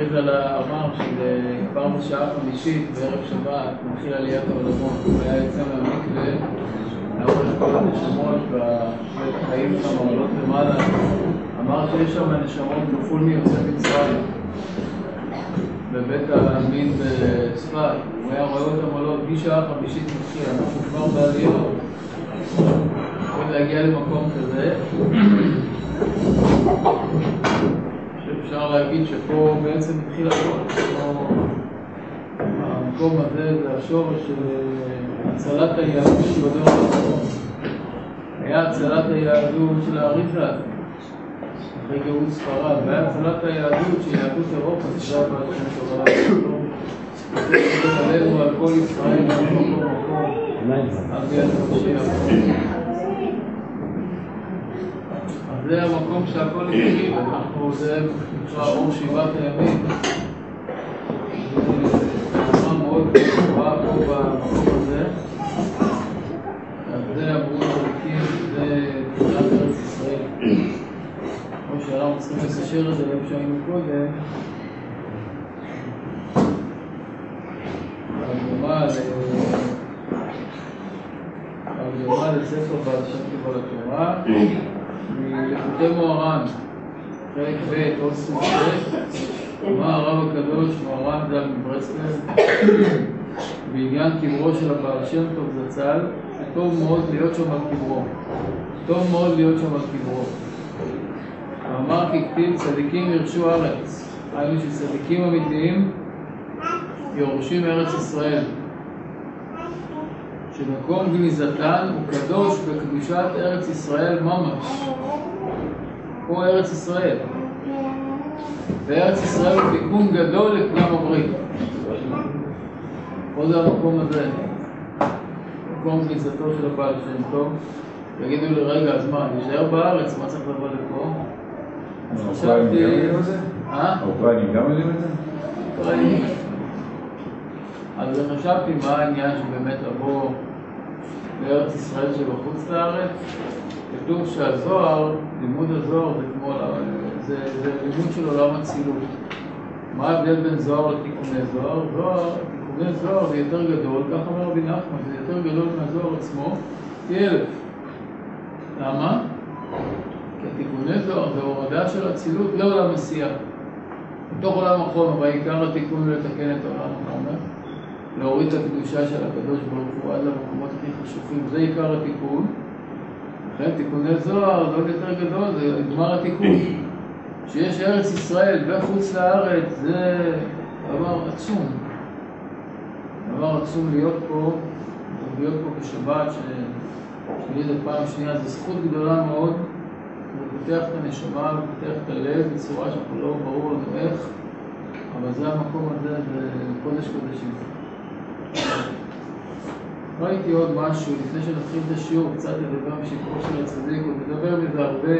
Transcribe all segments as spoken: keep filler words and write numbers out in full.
אריכא אמר שפעם בשעה חמישית בערב שבת מתחיל עליית העולמות. הוא היה יוצא מהמקווה, היה הולך כל הנשמות בבית החיים שם, עולות למעלה. אמר שיש שם נשמות כפול מיוצא מצרים בבית העלמין בצפת. הוא היה רואה אותם עולות משעה חמישית מתחיל, אנחנו כבר בעליות. יכולים להגיע למקום כזה. אפשר להגיד שפה בעצם התחיל הכל. המקום הזה זה השורש של הצלת היהדות בדור האחרון. היה הצלת היהדות של האריכא אחרי גאות ספרד, והיה הצלת היהדות של יהדות אירופה, זה הבעל שם טוב עליו. זה עלינו על כל ישראל, על כל מקום, על ביאת המשיח. זה המקום שהכל התחיל, אנחנו זה נקרא אור שבעת הימים. זה נראה מאוד גבוהה פה במקום הזה. אז זה אמרו צדיקים, זה תחילת ארץ ישראל. כמו שאנחנו צריכים לקשר את זה לאיפה שהיינו קודם. הגמרא לספר בעל שם טוב על התורה. מליקוטי מוהר"ן, חלק ב' עוד סוג ב', אמר הרב הקדוש מוהר"ן ז"ל מברסלב בעניין קברו של הבעל שם טוב זצ"ל, טוב מאוד להיות שם על קברו, טוב מאוד להיות שם על קברו. ואמר כי כתיב צדיקים ירשו ארץ, היינו שצדיקים אמיתיים יורשים ארץ ישראל, שמקום גניזתן הוא קדוש בקדושת ארץ ישראל ממש. פה ארץ ישראל. וארץ ישראל הוא תיקון גדול לפגם הברית. פה זה המקום הזה. מקום גניזתו של הבעל שם טוב. יגידו לי, רגע, אז מה, נשאר בארץ, מה צריך לבוא לפה? אז חשבתי... האוקראינים גם יודעים את זה? אה? האוקראינים גם יודעים את זה? האוקראינים. אז חשבתי מה העניין שבאמת לבוא לארץ ישראל שבחוץ לארץ. כתוב שהזוהר, לימוד הזוהר זה כמו, זה, זה לימוד של עולם הצילות. מה ההבדל בין זוהר לתיקוני זוהר? זוהר, תיקוני זוהר זה יותר גדול, כך אומר רבי נחמן, זה יותר גדול מהזוהר עצמו, פי אלף. למה? כי התיקוני זוהר זה הורדה של הצילות לעולם השיח. בתוך עולם החומר, בעיקר התיקון הוא לתקן את עולם החומר. להוריד את הקדושה של הקדוש ברוך הוא עד למקומות הכי חשובים, זה עיקר התיקון. לכן תיקוני זוהר, זה עוד יותר גדול, זה גמר התיקון. שיש ארץ ישראל וחוץ לארץ, זה דבר עצום. דבר עצום להיות פה, להיות פה בשבת, שלי זה פעם שנייה, זו זכות גדולה מאוד. זה פותח את הנשמה ופותח את הלב בצורה שאנחנו לא ברור לנו איך, אבל זה המקום הזה, זה קודש קודשים. ראיתי עוד משהו, לפני שנתחיל את השיעור, קצת לדבר משפרו של הצדיק, הוא מדבר מזה הרבה.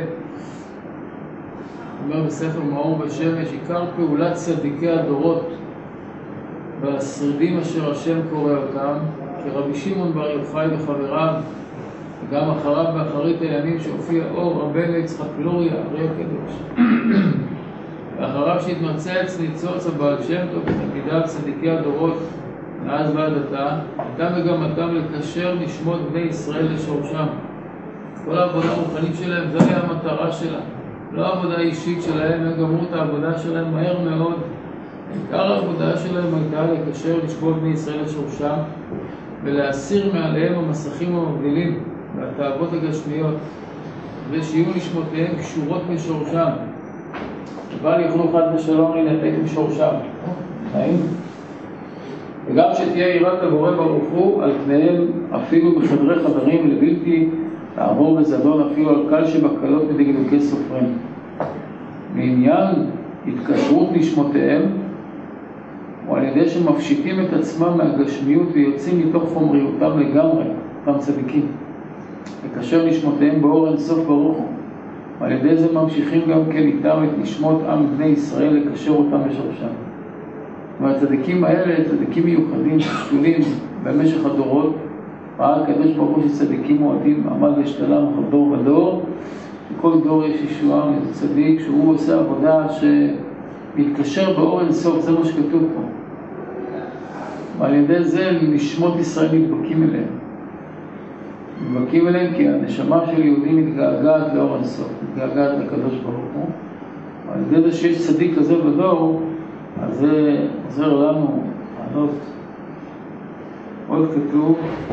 הוא אומר בספר מאור בשמש, עיקר פעולת צדיקי הדורות והשרידים אשר השם קורא אותם, כרבי שמעון בר יוחאי וחבריו, וגם אחריו באחרית הימים שהופיע אור רבנו יצחק לוריה, הרי הקדוש. ואחריו שהתמצץ ניצוץ הבעל שם טוב ותלמידיו צדיקי הדורות, מאז ועד עתה, הייתה מגמתם לקשר נשמות בני ישראל לשורשם. כל העבודה הרוחנית שלהם, זו היה המטרה שלה. לא העבודה האישית שלהם, הם גמרו את העבודה שלהם מהר מאוד. עיקר העבודה שלהם הייתה לקשר נשמות בני ישראל לשורשם, ולהסיר מעליהם המסכים המבדילים והתאוות הגשמיות, ושיהיו נשמותיהם קשורות משורשם. אבל יוכלו חד ושלום להינתק משורשם. נעים? וגם שתהיה יראת הבורא ברוך הוא על פניהם אפילו בחדרי חדרים לבלתי לעבור בזדון אפילו על קל שבקלות מדקדוקי סופרים. בעניין התקשרות נשמותיהם או על ידי שמפשיטים את עצמם מהגשמיות ויוצאים מתוך חומריותם לגמרי, אותם צדיקים. לקשר נשמותיהם באור אינסוף ברוך הוא. ועל ידי זה ממשיכים גם כן איתם את נשמות עם בני ישראל לקשר אותם בשורשם. והצדיקים האלה, צדיקים מיוחדים, שתולים במשך הדורות, ראה הקדוש ברוך הוא שצדיקים מועדים, עמד ושתלם כל דור ודור, בכל דור יש ישועה מאיזה צדיק, שהוא עושה עבודה להתקשר באור אינסוף, זה מה שכתוב פה. ועל ידי זה נשמות ישראל מתבקים אליהם. מתבקים אליהם כי הנשמה של יהודי מתגעגעת לאור אינסוף, מתגעגעת לקדוש ברוך הוא. ועל ידי זה שיש צדיק כזה בדור, אז זה עוזר לנו לעלות. עוד כתוב,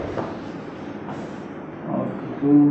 עוד כתוב,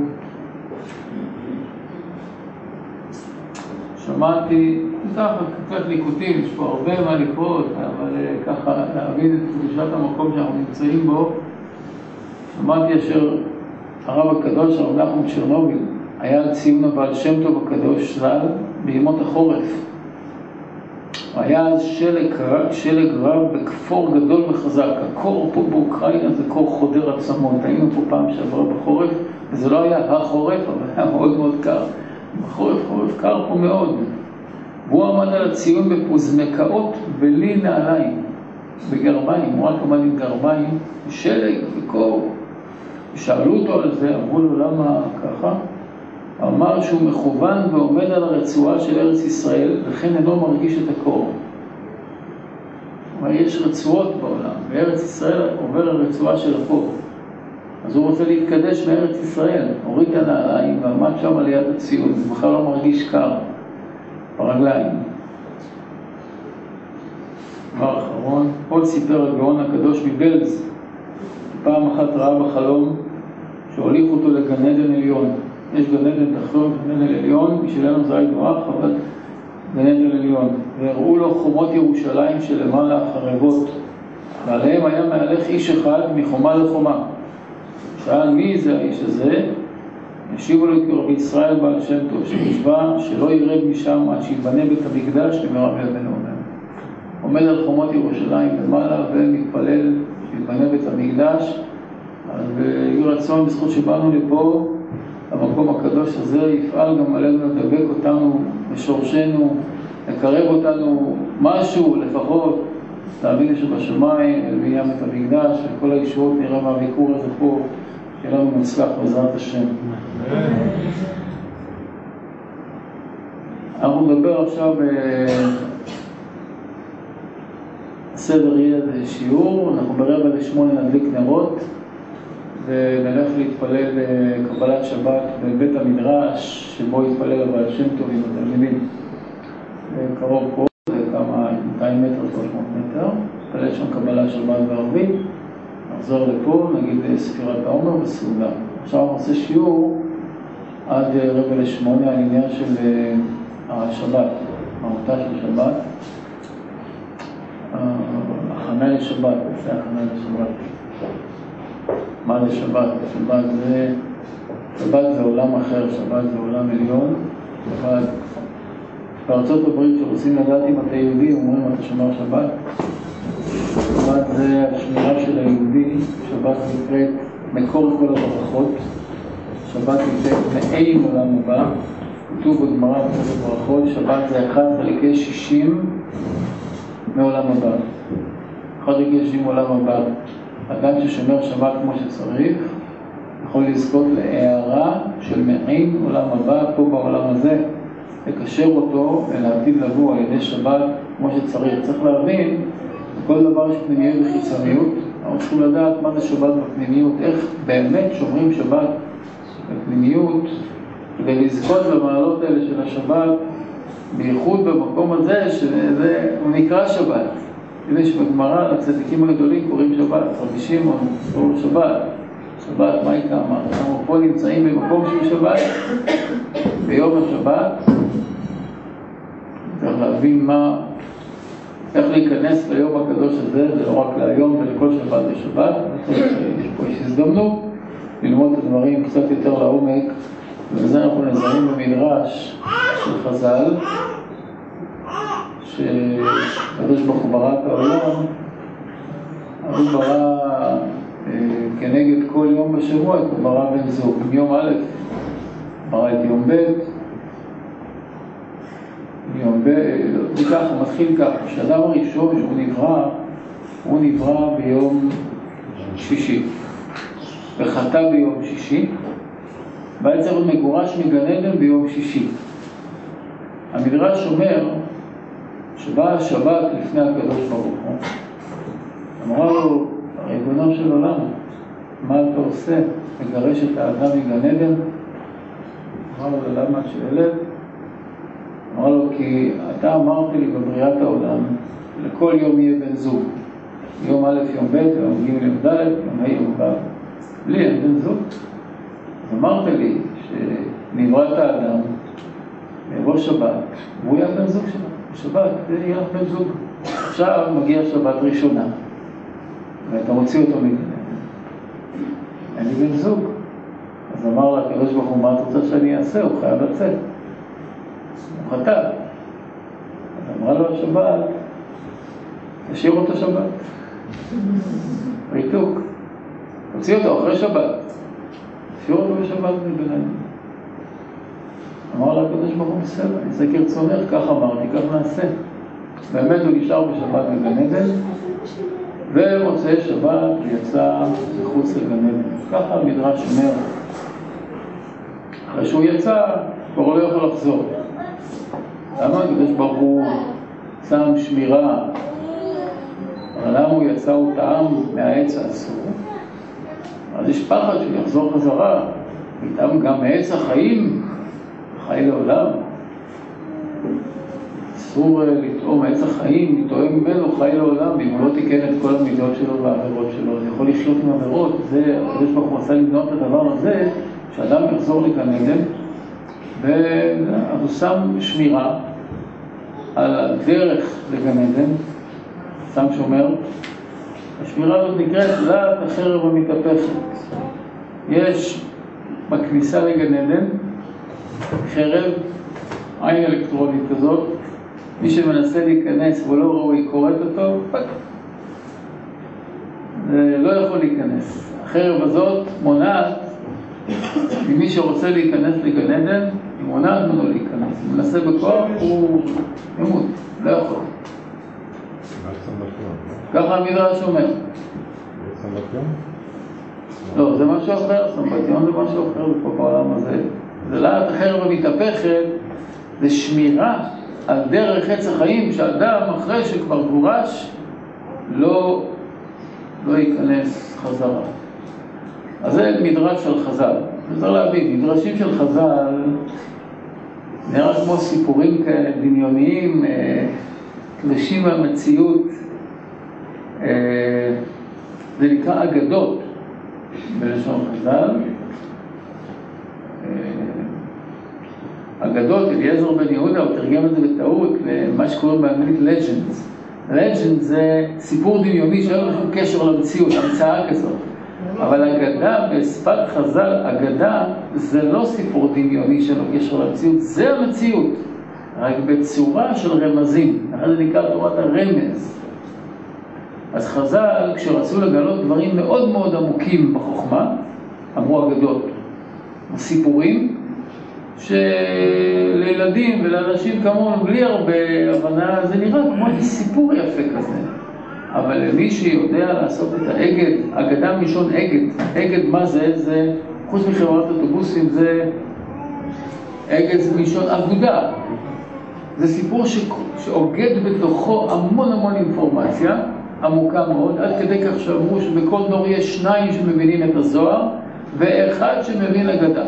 שמעתי, ככה, קצת ליקוטים, יש פה הרבה מה לקרות, אבל ככה להבין את קדושת המקום שאנחנו נמצאים בו. שמעתי אשר הרב הקדוש, הרב נחום צ'רנוביל, היה על ציון הבעל שם טוב הקדוש ז"ל בימות החורף. היה אז שלג, שלג רב בכפור גדול וחזק. הקור פה באוקראינה זה קור חודר עצמות. היינו פה פעם שעברה בחורף, וזה לא היה החורף, אבל היה מאוד מאוד קר. בחורף, חורף קר פה מאוד. והוא עמד על הציון בפוזמקאות בלי נעליים, בגרביים, הוא רק עמד עם גרביים, שלג וקור. שאלו אותו על זה, אמרו לו למה ככה? אמר שהוא מכוון ועומד על הרצועה של ארץ ישראל, וכן אינו מרגיש את הקור. אבל יש רצועות בעולם, בארץ ישראל עובר הרצועה של הקור. אז הוא רוצה להתקדש מארץ ישראל, הוריד את הנעליים ועמד שם על יד הציון, זה בכלל לא מרגיש קר, ברגליים. דבר אחרון, עוד סיפר הגאון הקדוש מבלז, פעם אחת ראה בחלום שהוליך אותו לגן עדן עליון. יש גן עדן תחתון, גן עדן עליון, בשבילנו זה היינו אח, אבל גן עדן עליון. והראו לו חומות ירושלים שלמעלה החרבות, ועליהם היה מהלך איש אחד מחומה לחומה. שאל מי זה האיש הזה? השיבו לו כי רבי ישראל בעל שם טוב, שנשבע שלא ירד משם עד שיבנה בית המקדש למרב ימינו אמן. עומד על חומות ירושלים למעלה ומתפלל שיבנה בית המקדש. אז יהי רצון בזכות שבאנו לפה, המקום הקדוש הזה יפעל גם עלינו לדבק אותנו בשורשנו, לקרב אותנו משהו לפחות, להבין שבשמיים, לבניין בית המקדש, וכל הישועות נראה מהביקור הזה פה, שיהיה לנו מצלח בעזרת השם. אנחנו נדבר עכשיו בסדר יהיה שיעור, אנחנו ברבע לשמונה נדליק נרות, ונלך להתפלל קבלת שבת בבית המדרש, שבו יתפלל הבעל שם טוב עם התלמידים. קרוב פה, זה כמה מאתיים מטר, שלוש מאות מטר, נתפלל שם קבלת שבת בערבית, נחזור לפה, נגיד ספירת העומר וסעודה. עכשיו אנחנו נעשה שיעור עד רבע לשמונה על עניין של השבת, מהותה של שבת, הכנה לשבת, זה הכנה לשבת. מה זה שבת? שבת זה, שבת זה עולם אחר, שבת זה עולם עליון. שבת, בארצות הברית שרוצים לדעת אם אתה יהודי, אומרים אתה שומר שבת. שבת זה השמירה של היהודי, שבת נקראת מקור כל הברכות. שבת נקראת מעין עולם הבא. כתוב בגמרא בספר ברכות, שבת זה אחד חלקי שישים מעולם הבא. אחד חלקי שישים מעולם הבא. אדם ששומר שבת כמו שצריך, יכול לזכות להערה של מעין עולם הבא פה בעולם הזה, לקשר אותו לעתיד לבוא על ידי שבת כמו שצריך. צריך להבין, כל דבר יש פנימיות וחיצוניות, אנחנו צריכים לדעת מה זה שבת בפנימיות, איך באמת שומרים שבת בפנימיות, כדי לזכות במעלות האלה של השבת, בייחוד במקום הזה, שזה הוא נקרא שבת. יש בגמרא, לצדיקים הגדולים קוראים שבת, רבי שמעון קוראים שבת, שבת, מה היא כמה? אנחנו פה נמצאים במקום של שבת, ביום השבת, צריך להבין מה, איך להיכנס ליום הקדוש הזה, זה לא רק להיום ולכל שבת ושבת, יש פה יש הזדמנות ללמוד את הדברים קצת יותר לעומק, ובזה אנחנו נזרים במדרש של חז"ל, שקדוש ברוך הוא ברא את העולם, הוא ברא כנגד כל יום בשבוע, הוא ברא בן זוג. מיום א' ברא את יום ב', מיום ב', וככה, מתחיל ככה, שהאדם הראשון שהוא נברא, הוא נברא ביום שישי, וחטא ביום שישי, והיה צריך מגורש מגן עדן ביום שישי. המדרש אומר שבא השבת לפני הקדוש ברוך הוא, אמרה לו, ריבונו של עולם, מה אתה עושה? מגרש את האדם מגן עדן? אמר לו, למה את שואלת? אמר לו, כי אתה אמרת לי בבריאת העולם, לכל יום יהיה בן זוג. יום א', יום ב', יום ג', יום ד', יום ה', יום ו'. לי אין בן זוג. אז אמרת לי שנברא את האדם, יבוא שבת, והוא יהיה בן זוג שלו. בשבת יהיה לך בן זוג. עכשיו מגיע שבת ראשונה, ואתה מוציא אותו מגן עדן. אין לי בן זוג. אז אמר לה, הקדוש ברוך הוא, מה אתה רוצה שאני אעשה? הוא חייב לצאת. הוא חטא. אז אמרה לו השבת, תשאיר אותו שבת. ריתוק. הוציא אותו אחרי שבת. תשאיר אותו בשבת מגן עדן. אמר לה הקדוש ברוך הוא, בסדר, זה כרצונך, כך אמרתי, כך נעשה. באמת הוא נשאר בשבת מגן עדן, ומוצאי שבת יצא מחוץ לגן עדן. ככה המדרש אומר. אחרי שהוא יצא, כבר לא יכול לחזור. למה הקדוש ברוך הוא שם שמירה? אבל למה הוא יצא, הוא טעם מהעץ האסור? אז יש פחד שהוא יחזור חזרה, וטעם גם מעץ החיים, חי לעולם. אסור לטעום מעץ החיים, לטעום ממנו חי לעולם, אם הוא לא תיקן את כל המידות שלו והעבירות שלו, זה יכול לשלוט עם עבירות. זה, הקדוש ברוך הוא עשה לבנות את הדבר הזה, שאדם יחזור לגן עדן, והוא שם שמירה על הדרך לגן עדן, שם שומר. השמירה הזאת נקראת להט החרב המתהפכת. יש בכניסה לגן עדן חרב, עין אלקטרונית כזאת, מי שמנסה להיכנס ולא ראוי קוראת אותו, פק. זה לא יכול להיכנס. החרב הזאת מונעת ממי שרוצה להיכנס לגן עדן, היא מונעת ממנו להיכנס. הוא מנסה בכוח, הוא ימות, לא יכול. ככה המדרש אומר. לא, זה משהו אחר, סמבטיון זה משהו אחר פה בעולם הזה. זה להט החרב המתהפכת, זה שמירה על דרך עץ החיים, שאדם אחרי שכבר גורש לא, לא ייכנס חזרה. אז זה מדרש של חז"ל. צריך להבין, מדרשים של חז"ל נראה כמו סיפורים כאלה דמיוניים, תלושים מהמציאות. זה נקרא אגדות בלשון חז"ל. אגדות, אליעזר בן יהודה, הוא תרגם את זה בטעות למה שקוראים באנגלית legends. legend זה סיפור דמיוני שאין לו שום קשר למציאות, המצאה כזאת. אבל אגדה בשפת חז"ל, אגדה זה לא סיפור דמיוני שאין לו קשר למציאות, זה המציאות, רק בצורה של רמזים. זה נקרא תורת הרמז. אז חז"ל, כשרצו לגלות דברים מאוד מאוד עמוקים בחוכמה, אמרו אגדות, סיפורים שלילדים ולאנשים כמונו בלי הרבה הבנה, זה נראה כמו סיפור יפה כזה. אבל למי שיודע לעשות את האגד, אגדה מלשון אגד, אגד מה זה? זה, חוץ מחברת אוטובוסים, זה אגד זה מלשון אגודה. זה סיפור ש... שאוגד בתוכו המון המון אינפורמציה, עמוקה מאוד, עד כדי כך שאמרו שבכל דור יש שניים שמבינים את הזוהר, ואחד שמבין אגדה.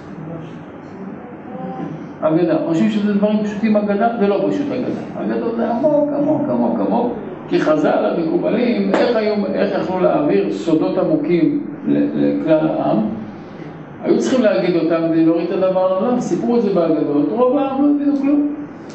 אגדה. חושבים שזה דברים פשוטים אגדה? זה לא פשוט אגדה. אגדה זה עמוק, עמוק, עמוק, עמוק. כי חז"ל המקובלים, איך, היו, איך יכלו להעביר סודות עמוקים לכלל העם? היו צריכים להגיד אותם כדי להוריד את הדבר לעולם, סיפרו את זה באגדות, רוב העם לא הבינו כלום.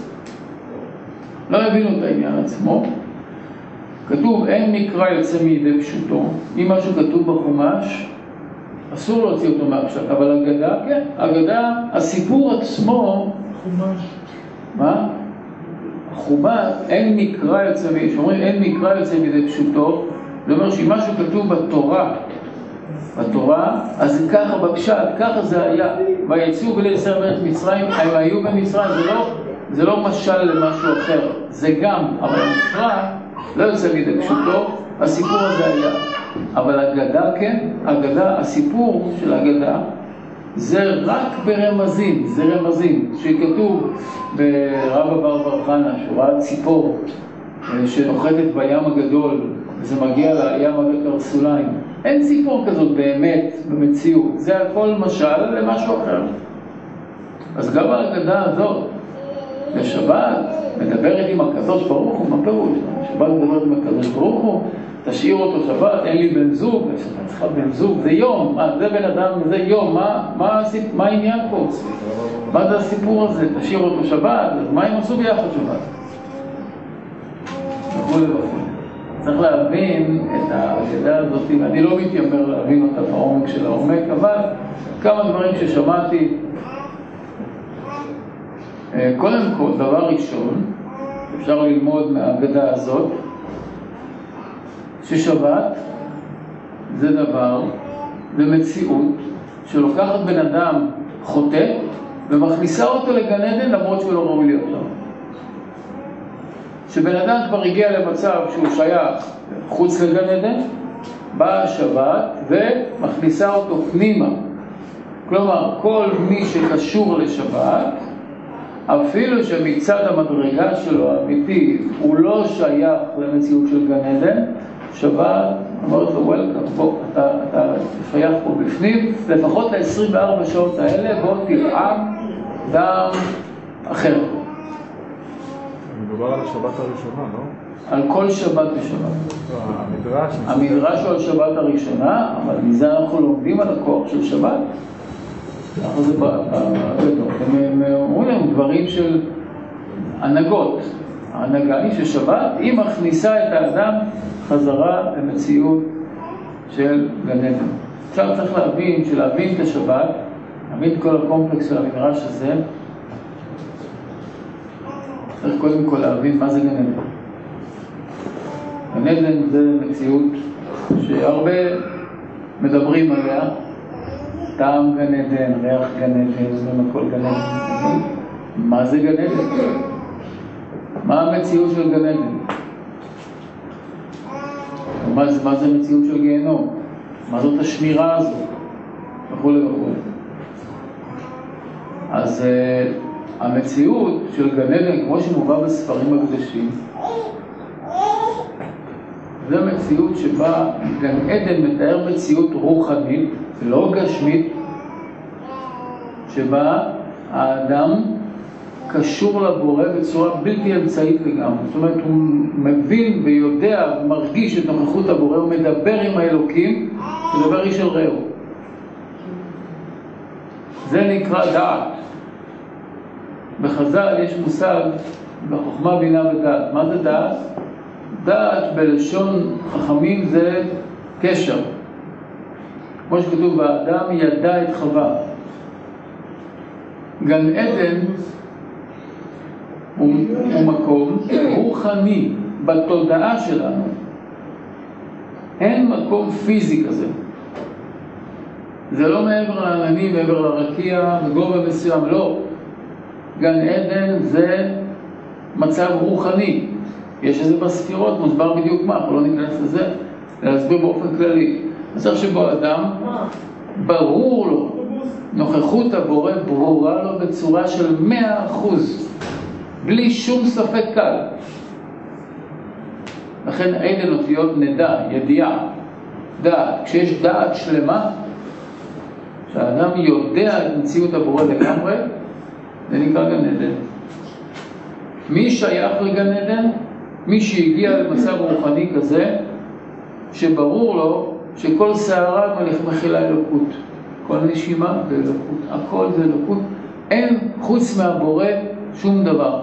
לא הבינו את העניין עצמו. כתוב, אין מקרא יוצא מידי פשוטו. אם משהו כתוב בחומש, אסור להוציא אותו מהפשט, אבל אגדה, כן, אגדה, הסיפור עצמו, חומש. מה? החומש, אין מקרא יוצא מידי, שאומרים אין מקרא יוצא מידי פשוטו, זה אומר שאם משהו כתוב בתורה, בתורה, אז זה ככה בפשט, ככה זה היה. ויצאו בני ישראל מארץ מצרים, הם היו במצרים, זה לא, זה לא משל למשהו אחר, זה גם, אבל המקרא לא יוצא מידי פשוטו, הסיפור הזה היה. אבל אגדה, כן, אגדה, הסיפור של אגדה, זה רק ברמזים, זה רמזים. שכתוב ברבא בר בר חנה, שהוא ראה ציפור שנוחתת בים הגדול, וזה מגיע לים הקרסוליים. אין ציפור כזאת באמת במציאות, זה הכל משל למשהו אחר. אז גם ההגדה הזאת, בשבת, מדברת עם הקדוש ברוך הוא, מה פירוש? שבת מדברת עם הקדוש ברוך הוא, תשאיר אותו שבת, אין לי בן זוג, שבת צריכה בן זוג, זה יום, מה, זה בן אדם, זה יום, מה, מה, מה העניין פה? מה זה הסיפור הזה? תשאיר אותו שבת, אז מה הם עשו ביחד שבת? וכו' וכו'. צריך להבין את ההגדה הזאת, אני לא מתיימר להבין אותה בעומק של העומק, אבל כמה דברים ששמעתי. קודם כל, דבר ראשון, אפשר ללמוד מההגדה הזאת, ששבת זה דבר, זה מציאות, שלוקחת בן אדם חוטא, ומכניסה אותו לגן עדן למרות שהוא לא ראוי להיות שם. שבן אדם כבר הגיע למצב שהוא שייך חוץ לגן עדן, באה השבת ומכניסה אותו פנימה. כלומר, כל מי שקשור לשבת, אפילו שמצד המדרגה שלו האמיתי הוא לא שייך למציאות של גן עדן, שבת אמרת לו וולקאם, בוא, אתה, אתה שייך פה בפנים, לפחות ל-עשרים וארבע שעות האלה, בוא תראה דם אחר. מדובר על השבת הראשונה, לא? על כל שבת בשבת. המדרש... המדרש הוא על שבת הראשונה, אבל מזה אנחנו לומדים על הכוח של שבת. ככה זה בגדול. הם אומרים להם דברים של הנהגות. ההנהגה היא ששבת היא מכניסה את האדם חזרה למציאות של גן עדן. עכשיו צריך להבין, שלהבין את השבת, להבין את כל הקומפלקס של המדרש הזה, צריך קודם כל להבין מה זה גן עדן. גן עדן זה מציאות שהרבה מדברים עליה, טעם גן עדן, ריח גן עדן, זה הכל גן עדן. מה זה גן עדן? מה המציאות של גן עדן? מה זה, מה זה מציאות של גיהנום? מה זאת השמירה הזו? וכו' וכו'. אז uh, המציאות של גן עדן, כמו שמובא בספרים הקדושים, זו מציאות שבה גן עדן מתאר מציאות רוחנית, לא גשמית, שבה האדם קשור לבורא בצורה בלתי אמצעית לגמרי. זאת אומרת, הוא מבין ויודע ומרגיש את נוכחות הבורא, הוא מדבר עם האלוקים, מדבר איש אל רעהו. זה נקרא דעת. בחז"ל יש מושג בחוכמה, בינה ודעת. מה זה דעת? דעת בלשון חכמים זה קשר. כמו שכתוב, האדם ידע את חווה. גן עדן הוא, הוא מקום רוחני בתודעה שלנו. אין מקום פיזי כזה. זה לא מעבר לעננים, מעבר לרקיע, בגובה מסוים, לא. גן עדן זה מצב רוחני. יש איזה בספירות, מוסבר בדיוק מה, אנחנו לא ניכנס לזה, להסביר באופן כללי. מצב שבו אדם, ברור לו, נוכחות הבורא ברורה לו בצורה של מאה אחוז, בלי שום ספק קל. לכן עדן אותיות נדע, ידיעה, דעת. כשיש דעת שלמה, שהאדם יודע את מציאות הבורא לגמרי, זה נקרא גן עדן. מי שייך לגן עדן? מי שהגיע למצב רוחני כזה, שברור לו שכל שערה מכילה אלוקות. כל נשימה זה אלוקות, הכל זה אלוקות. אין חוץ מהבורא שום דבר.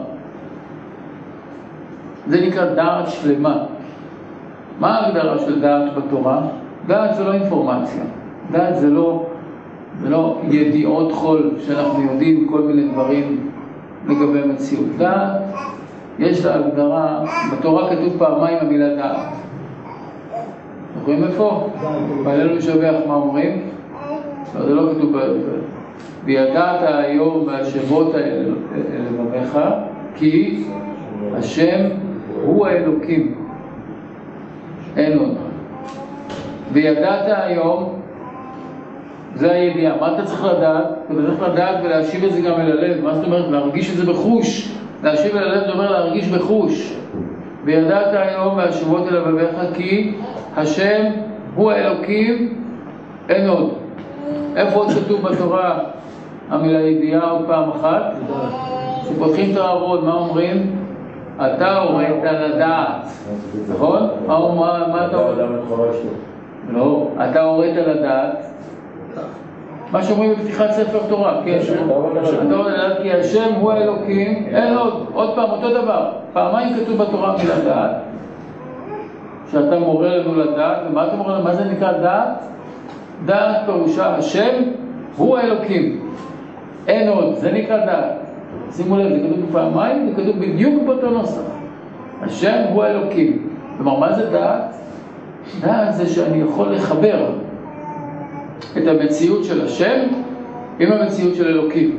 זה נקרא דעת שלמה. מה ההגדרה של דעת בתורה? דעת זה לא אינפורמציה. דעת זה לא, זה לא ידיעות חול שאנחנו יודעים כל מיני דברים לגבי מציאות. דעת, יש לה הגדרה, בתורה כתוב פעמיים המילה דעת. זוכרים איפה? בעלינו לשבח מה אומרים? לא, זה לא כתוב בידעת היום והשבות האלה לבביך, כי השם הוא האלוקים, אין עוד. וידעת היום זה הידיעה. מה אתה צריך לדעת? אתה צריך לדעת ולהשיב את זה גם אל הלב. מה זאת אומרת? להרגיש את זה בחוש. להשיב אל הלב זה אומר להרגיש בחוש. וידעת היום והשבות אל לבביך כי השם הוא האלוקים, אין עוד. איפה עוד כתוב בתורה המילה ידיעה עוד פעם אחת? כשפותחים את הארון, מה אומרים? אתה הורית לדעת. נכון? מה אתה הורית? לא, אתה הורית לדעת. מה שאומרים בפתיחת ספר תורה, כן? אתה הורית לדעת כי השם הוא האלוקים, אין עוד. עוד פעם, אותו דבר. פעמיים כתוב בתורה מילה דעת. שאתה מורה לנו לדעת, ומה אתה מורה לנו? מה זה נקרא דעת? דעת פירושה השם הוא האלוקים. אין עוד, זה נקרא דעת. שימו לב, זה כתוב פעמיים, זה כתוב בדיוק באותו נוסח. השם הוא האלוקים. כלומר, מה זה דעת? דעת זה שאני יכול לחבר את המציאות של השם עם המציאות של אלוקים.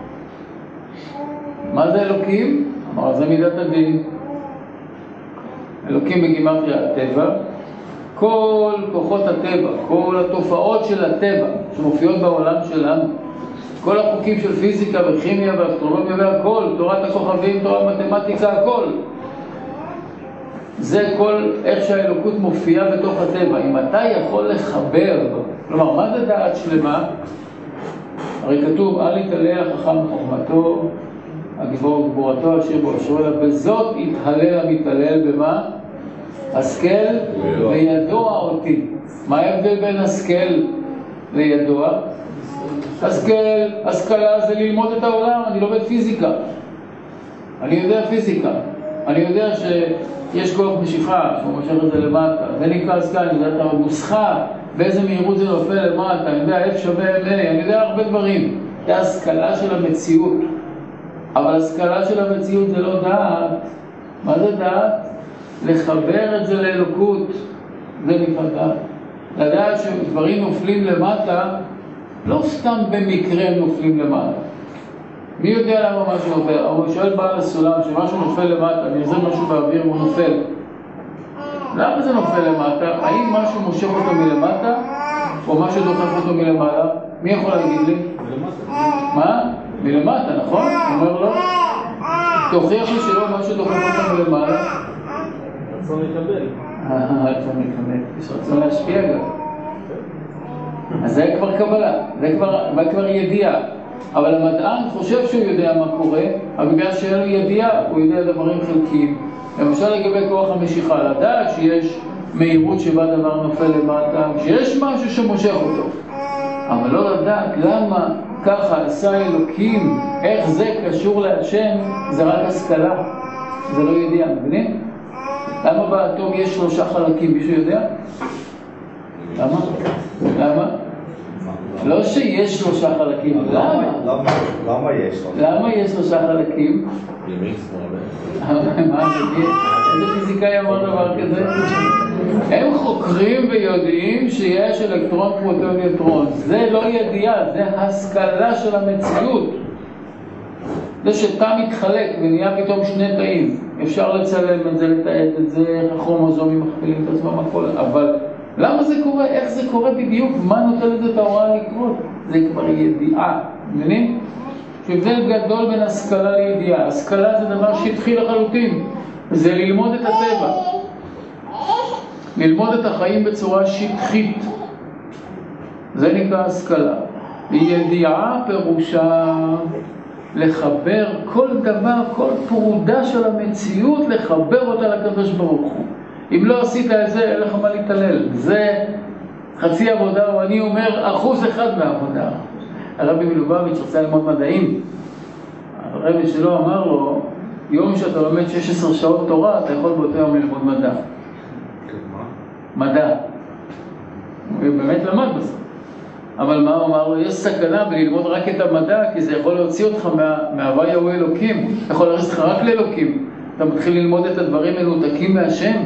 מה זה אלוקים? אמר, זה מידת הדין. אלוקים בגימטריה הטבע. כל כוחות הטבע, כל התופעות של הטבע שמופיעות בעולם שלנו, כל החוקים של פיזיקה וכימיה ואסטרונומיה והכל, תורת הכוכבים, תורת מתמטיקה, הכל. זה כל איך שהאלוקות מופיעה בתוך הטבע. אם אתה יכול לחבר, כלומר, מה זה דעת שלמה? הרי כתוב, אל יתעלה החכם חוכמתו, הגיבור גבורתו, אשר בו אשרו אליו, בזאת יתהלל המתהלל במה? השכל וידוע אותי. מה ההבדל בין השכל לידוע? השכל, השכלה זה ללמוד את העולם, אני לומד פיזיקה. אני יודע פיזיקה. אני יודע שיש כוח משיכה, שהוא מושך את זה למטה. זה נקרא השכלה, אני יודע את הנוסחה, באיזה מהירות זה נופל למטה, אני יודע F שווה M A, אני יודע הרבה דברים. זה השכלה של המציאות. אבל השכלה של המציאות זה לא דעת. מה זה דעת? לחבר את זה לאלוקות, זה נקרא דעת. לדעת שדברים נופלים למטה, לא סתם במקרה נופלים למטה. מי יודע למה משהו נופל? הוא שואל בעל הסולם שמשהו נופל למטה, אני עוזר משהו באוויר והוא נופל. למה זה נופל למטה? האם משהו מושך אותו מלמטה, או משהו דוחף אותו מלמעלה? מי יכול להגיד לי? מלמטה. מה? מלמטה, נכון? הוא אומר לו? תוכיח לי שלא משהו דוחף אותו מלמעלה. רצון לקבל. אה, רצון לקבל. יש רצון להשפיע גם. אז זה כבר קבלה, זה כבר, זה כבר ידיעה. אבל המדען חושב שהוא יודע מה קורה, אבל בגלל שאין לו ידיעה, הוא יודע דברים חלקיים. למשל לגבי כוח המשיכה, לדעת שיש מהירות שבה דבר נופל למטה, שיש משהו שמושך אותו. אבל לא לדעת למה ככה עשה אלוקים, איך זה קשור להשם, זה רק השכלה. זה לא ידיעה, מבינים? למה באטום יש שלושה חלקים, מישהו יודע? למה? למה? לא שיש שלושה חלקים, למה? למה יש שלושה? למה יש שלושה חלקים? מה זה? איזה פיזיקאי אמר דבר כזה? הם חוקרים ויודעים שיש אלקטרון, פרוטון, ניוטרון. זה לא ידיעה, זה השכלה של המציאות. זה שתא מתחלק ונהיה פתאום שני תאים. אפשר לצלם את זה, לתעד את זה, איך הכרומוזומים מכפילים את עצמם הכל, אבל למה זה קורה? איך זה קורה בדיוק? מה נותן לזה את ההוראה לקרות? זה כבר ידיעה, מבינים? שהבדל גדול בין השכלה לידיעה. השכלה זה דבר שטחי לחלוטין, זה ללמוד את הטבע, ללמוד את החיים בצורה שטחית, זה נקרא השכלה. ידיעה פירושה לחבר כל דבר, כל פרודה של המציאות, לחבר אותה לקדוש ברוך הוא. אם לא עשית את זה, אין לך מה להתעלל. זה חצי עבודה, או אני אומר אחוז אחד מהעבודה. הרבי מלובביץ' רצה ללמוד מדעים. הרבי שלו אמר לו, יום שאתה לומד שש עשרה שעות תורה, אתה יכול באותו יום ללמוד מדע. מדע. הוא באמת למד בזה. אבל מה הוא אמר לו? יש סכנה בללמוד רק את המדע, כי זה יכול להוציא אותך מה, מהווי הוא אלוקים. יכול להריץ לך רק לאלוקים. אתה מתחיל ללמוד את הדברים מנותקים מהשם.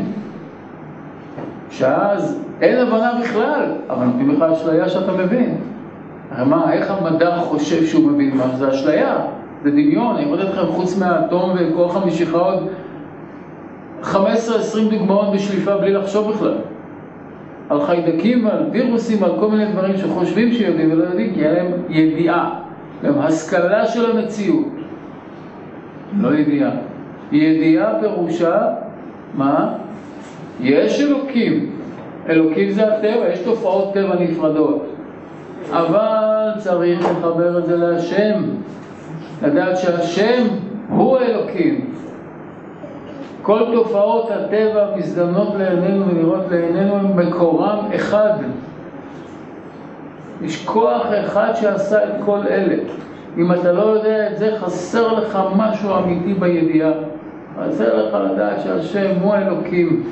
שאז אין הבנה בכלל, אבל נותנים לך אשליה שאתה מבין. מה, איך המדע חושב שהוא מבין מה? זה אשליה, זה דמיון. אני אמרתי לכם, חוץ מהאטום וכוח המשיכה עוד חמש עשרה עשרים דוגמאות בשליפה בלי לחשוב בכלל. על חיידקים ועל וירוסים, על כל מיני דברים שחושבים שיודעים ולא יודעים, כי היה להם ידיעה, להם השכלה של המציאות. לא ידיעה. ידיעה פירושה, מה? יש אלוקים. אלוקים זה הטבע, יש תופעות טבע נפרדות. אבל צריך לחבר את זה להשם. לדעת שהשם הוא אלוקים. כל תופעות הטבע מזדמנות לעינינו ונראות לעינינו הם מקורם אחד. יש כוח אחד שעשה את כל אלה. אם אתה לא יודע את זה, חסר לך משהו אמיתי בידיעה. חסר לך לדעת שהשם הוא האלוקים.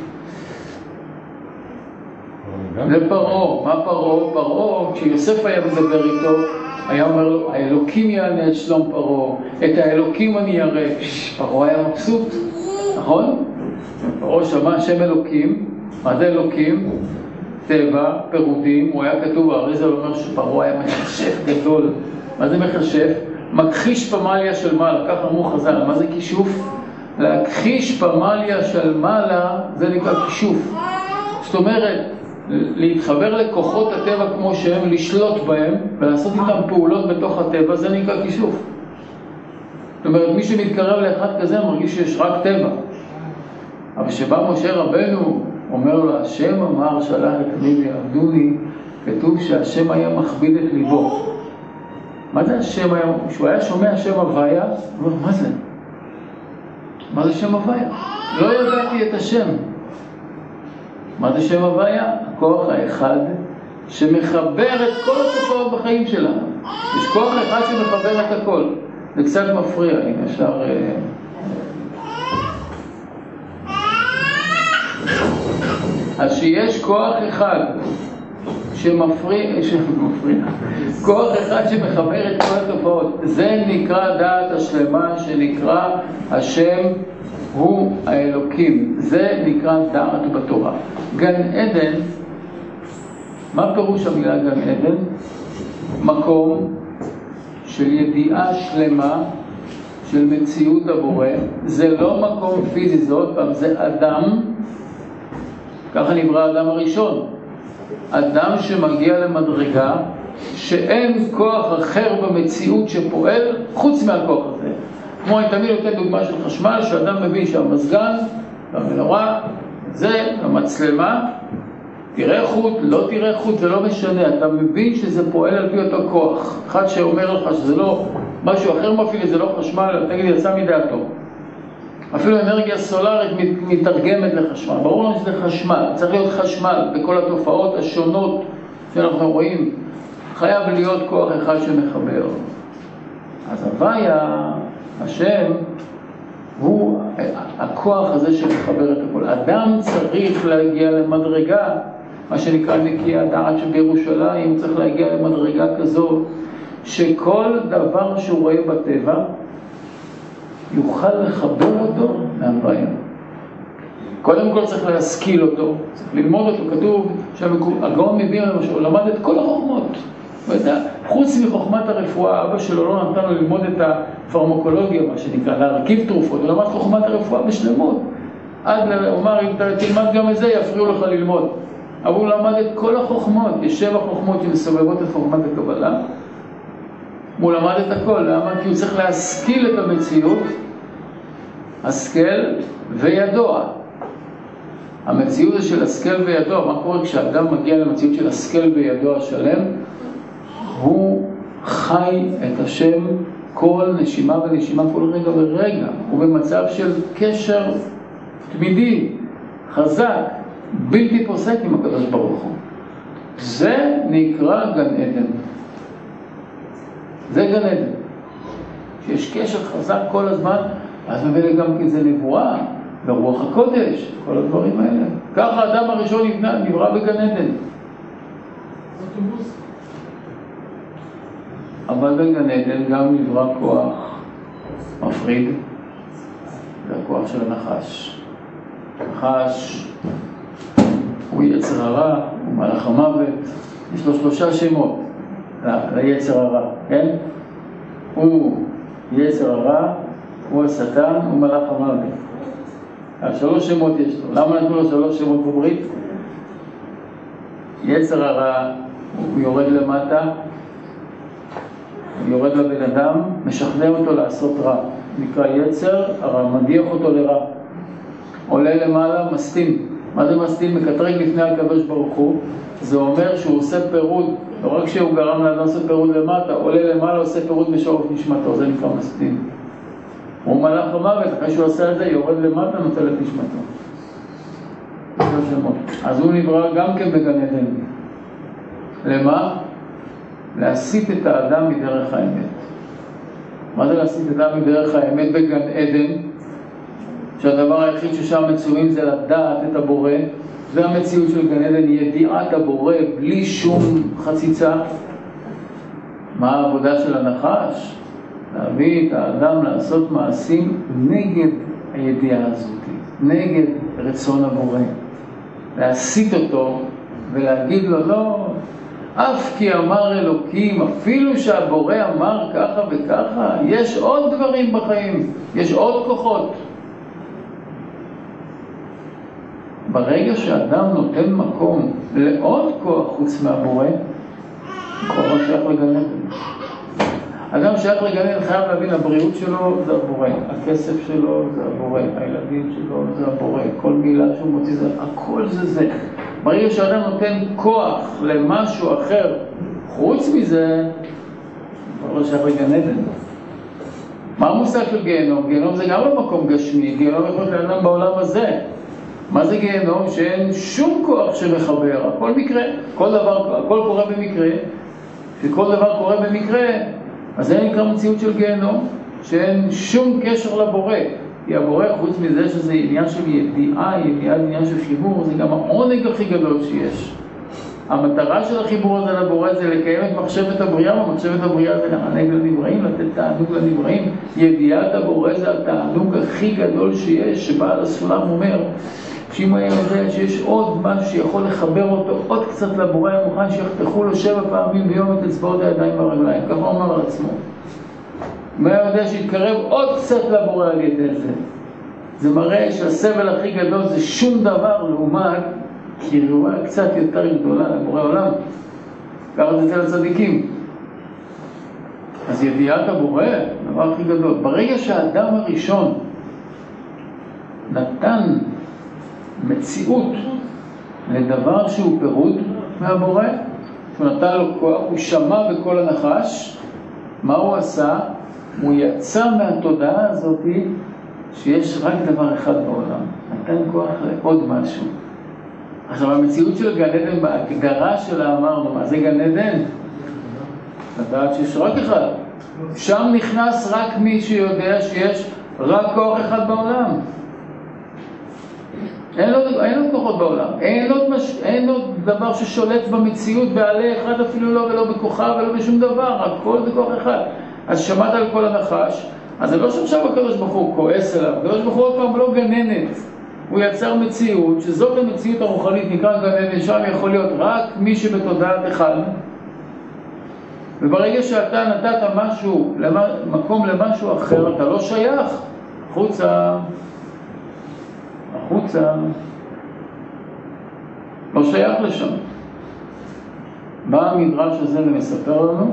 זה פרעה. מה פרעה? פרעה, כשיוסף היה מדבר איתו, היה אומר לו, האלוקים יענה את שלום פרעה, את האלוקים אני ירא. פרעה היה מבסוט, נכון? פרעה שמע שם אלוקים. מה זה אלוקים? טבע, פירודים. הוא היה כתוב, הרי זה אומר שפרעה היה מכשף גדול. מה זה מכשף? מכחיש פמליה של מעלה, כך אמרו חז"ל. מה זה כישוף? להכחיש פמליה של מעלה זה נקרא כישוף. זאת אומרת, להתחבר לכוחות הטבע כמו שהם, לשלוט בהם ולעשות איתם פעולות בתוך הטבע, זה נקרא כישוף. זאת אומרת, מי שמתקרב לאחד כזה מרגיש שיש רק טבע. אבל שבא משה רבנו, אומר לו, השם אמר שלח את מי ויעבדוני, כתוב שהשם היה מכביד את ליבו. מה זה השם היה? כשהוא היה שומע שם הוויה, הוא אומר, מה זה? מה זה שם הוויה? לא ידעתי את השם. מה זה שם הוויה? הכוח האחד שמחבר את כל התופעות בחיים שלנו. יש כוח אחד שמחבר את הכל. זה קצת מפריע, אם אפשר... אז שיש כוח אחד שמפריע, שמפריע, כוח אחד שמחבר את כל התופעות, זה נקרא דעת השלמה, שנקרא השם הוא האלוקים. זה נקרא דעת בתורה. גן עדן, מה פירוש המילה גן עדן? מקום של ידיעה שלמה של מציאות הבורא. זה לא מקום פיזי, זה עוד פעם, זה אדם. ככה נברא האדם הראשון. אדם שמגיע למדרגה שאין כוח אחר במציאות שפועל חוץ מהכוח הזה. כמו אני תמיד נותן דוגמה של חשמל, שאדם מבין שהמזגן, המנורה, זה המצלמה, תראה חוט, לא תראה חוט, זה לא משנה. אתה מבין שזה פועל על פי אותו כוח. אחד שאומר לך שזה לא משהו אחר מפעיל, זה לא חשמל, תגיד, יצא מדעתו. אפילו אנרגיה סולארית מתרגמת לחשמל. ברור לנו שזה חשמל, צריך להיות חשמל בכל התופעות השונות שאנחנו רואים. חייב להיות כוח אחד שמחבר. אז הוויה, השם, הוא הכוח הזה שמחבר את הכל. אדם צריך להגיע למדרגה, מה שנקרא נקיי הדעת שבירושלים, צריך להגיע למדרגה כזו, שכל דבר שהוא רואה בטבע, יוכל לחבר אותו מהוויה. קודם כל צריך להשכיל אותו, צריך ללמוד אותו. כתוב שהגאון מביא לנו שהוא למד את כל החוכמות. חוץ מחוכמת הרפואה, אבא שלו לא נתן לו ללמוד את הפרמקולוגיה, מה שנקרא, להרכיב תרופות. הוא למד חוכמת הרפואה בשלמות. עד לאומר, אם תלמד גם את זה, יפריעו לך ללמוד. אבל הוא למד את כל החוכמות. יש שבע חוכמות שמסובבות את חוכמת הקבלה. הוא למד את הכל. למה? כי הוא צריך להשכיל את המציאות, השכל וידוע. המציאות זה של השכל וידוע. מה קורה כשאדם מגיע למציאות של השכל וידוע שלם? הוא חי את השם כל נשימה ונשימה, כל רגע ורגע. הוא במצב של קשר תמידי, חזק, בלתי פוסק עם הקדוש ברוך הוא. זה נקרא גן עדן. זה גן עדן. שיש קשר חזק כל הזמן, אז מביא גם כי זה נבואה, ברוח הקודש, כל הדברים האלה. ככה האדם הראשון נבנה, נברא בגן עדן. אבל בגן עדן גם נברא כוח מפריד, זה הכוח של הנחש. הנחש הוא יצר הרע, הוא מלאך המוות, יש לו שלושה שמות ליצר הרע, כן? הוא יצר הרע, הוא השטן, הוא מלאך המוות. שלוש שמות יש לו. למה נתנו לו שלוש שמות בברית? יצר הרע, הוא יורד למטה, הוא יורד לבן אדם, משכנע אותו לעשות רע. נקרא יצר הרע, מדיח אותו לרע. עולה למעלה, מסתים. מה זה מסתים? מקטרג לפני הקדוש ברוך הוא. זה אומר שהוא עושה פירוד, לא רק שהוא גרם לאדם לעשות פירוד למטה, עולה למעלה, עושה פירוד בשורש נשמתו, זה נקרא מסתים. הוא מלאך המוות, אחרי שהוא עושה את זה, יורד למטה, נוטל את נשמתו. אז הוא נברא גם כן בגן עדן. למה? להסיט את האדם מדרך האמת. מה זה להסיט את האדם מדרך האמת בגן עדן? שהדבר היחיד ששם מצויים זה לדעת את הבורא. זה המציאות של גן עדן, ידיעת הבורא בלי שום חציצה. מה העבודה של הנחש? להביא את האדם לעשות מעשים נגד הידיעה הזאת, נגד רצון הבורא. להסיט אותו ולהגיד לו לא, אף כי אמר אלוקים, אפילו שהבורא אמר ככה וככה, יש עוד דברים בחיים, יש עוד כוחות. ברגע שאדם נותן מקום לעוד כוח חוץ מהבורא, כבר לא שייך לגן עדן. אדם שייך לגן עדן חייב להבין, הבריאות שלו זה הבורא, הכסף שלו זה הבורא, הילדים שלו זה הבורא, כל מילה שהוא מוציא זה, הכל זה זה. ברגע שאדם נותן כוח למשהו אחר חוץ מזה, כבר לא שייך לגן עדן. מה המושג של גיהנום? גיהנום זה גם לא מקום גשמי, גיהנום יכול להיות לאדם בעולם הזה. מה זה גיהנום? שאין שום כוח שמחבר, הכל מקרה, כל דבר, הכל קורה במקרה, שכל דבר קורה במקרה, אז זה נקרא מציאות של גיהנום, שאין שום קשר לבורא. כי הבורא, חוץ מזה שזה עניין של ידיעה, ידיעה עניין של חיבור, זה גם העונג הכי גדול שיש. המטרה של החיבור הזה לבורא זה לקיים את מחשבת הבריאה, ומחשבת הבריאה זה לענג לנבראים, לתת תענוג לנבראים. ידיעת הבורא זה התענוג הכי גדול שיש, שבעל הסולם אומר, שאם היה יודע שיש עוד משהו שיכול לחבר אותו עוד קצת לבורא, המוכן שיחתכו לו שבע פעמים ביום את אצבעות הידיים והרגליים, ככה הוא אומר על עצמו. מה היה יודע שיתקרב עוד קצת לבורא על ידי זה. זה מראה שהסבל הכי גדול זה שום דבר לעומת קרבה קצת יותר גדולה לבורא עולם. ככה זה אצל הצדיקים. אז ידיעת הבורא, דבר הכי גדול. ברגע שהאדם הראשון נתן מציאות לדבר שהוא פירוד מהבורא, שהוא נתן לו כוח, הוא שמע בכל הנחש, מה הוא עשה? הוא יצא מהתודעה הזאת שיש רק דבר אחד בעולם, נתן כוח לעוד משהו. עכשיו המציאות של גן עדן, בהגדרה שלה אמרנו, מה זה גן עדן? לדעת שיש רק אחד, שם נכנס רק מי שיודע שיש רק כוח אחד בעולם. אין לו, אין לו כוחות בעולם, אין לו, מש, אין לו דבר ששולט במציאות בעלי אחד אפילו לא, ולא בכוחה ולא בשום דבר, הכל זה כוח אחד. אז שמעת על כל הנחש, אז זה לא שעכשיו הקדוש ברוך הוא כועס אליו, הקדוש ברוך הוא עוד פעם לא גננת, הוא יצר מציאות, שזאת המציאות הרוחנית נקרא גננת, שם יכול להיות רק מי שבתודעת אחד, וברגע שאתה נתת משהו, מקום למשהו אחר, אתה לא שייך, חוצה, החוצה, לא שייך לשם. בא המדרש הזה ומספר לנו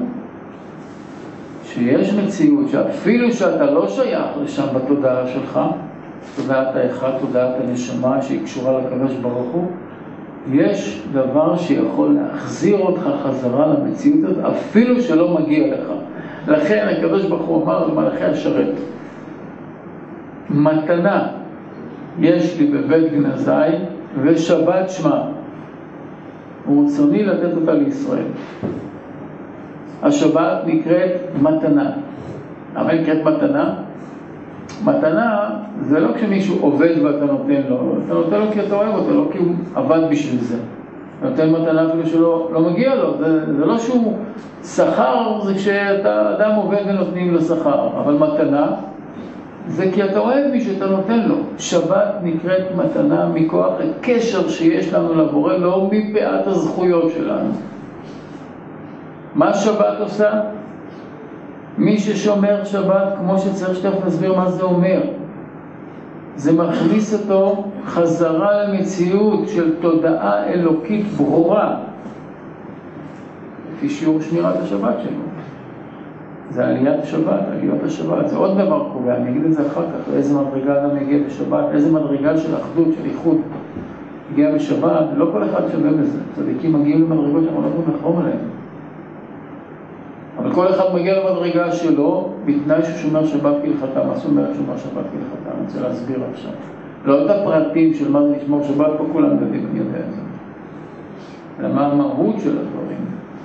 שיש מציאות שאפילו שאתה לא שייך לשם בתודעה שלך, תודעת האחד, תודעת הנשמה שהיא קשורה לקדוש ברוך הוא, יש דבר שיכול להחזיר אותך חזרה למציאות הזאת אפילו שלא מגיע לך. לכן הקדוש ברוך הוא אמר למלאכי השרת, מתנה יש לי בבית גנזי ושבת שמה, ורצוני לתת אותה לישראל. השבת נקראת מתנה. למה נקראת מתנה? מתנה זה לא כשמישהו עובד ואתה נותן לו, אתה נותן לו כי אתה אוהב אותו, לא כי הוא עבד בשביל זה. אתה נותן מתנה אפילו שלא לא מגיע לו, זה, זה לא שהוא שכר, זה כשאתה אדם עובד ונותנים לו שכר, אבל מתנה זה כי אתה אוהב מי שאתה נותן לו. שבת נקראת מתנה מכוח הקשר שיש לנו לבורא, לא מפאת הזכויות שלנו. מה שבת עושה? מי ששומר שבת כמו שצריך, שתכף נסביר מה זה אומר. זה מכניס אותו חזרה למציאות של תודעה אלוקית ברורה, לפי שיעור שמירת השבת שלו. זה עליית השבת, עליות השבת. זה עוד דבר קורה, אני אגיד את זה אחר כך, לאיזה מדרגה אדם מגיע בשבת, איזה מדרגה של אחדות, של איחוד. מגיע בשבת, לא כל אחד שווה בזה. צדיקים מגיעים למדרגות שאנחנו לא יכולים לחרום עליהם. אבל כל אחד מגיע למדרגה שלו, בתנאי שהוא שומר שבת כהלכתה. מה זאת אומרת שומר שבת כהלכתה? אני רוצה להסביר עכשיו. לא את הפרטים של מה זה לשמור שבת, פה כולם יודעים, אני יודע את זה. אלא מה המהות של הדברים.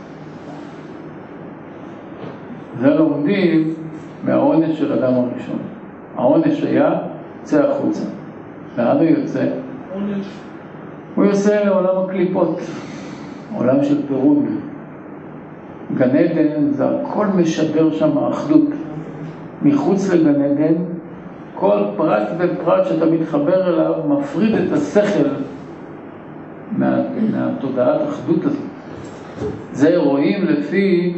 זה לומדים מהעונש של אדם הראשון. העונש היה, יוצא החוצה. לאן הוא יוצא? עונש. הוא יוצא לעולם הקליפות, עולם של פירוד. גן עדן זה הכל משדר שם האחדות. מחוץ לגן עדן, כל פרט ופרט שאתה מתחבר אליו מפריד את השכל מה, מהתודעת האחדות הזאת. זה רואים לפי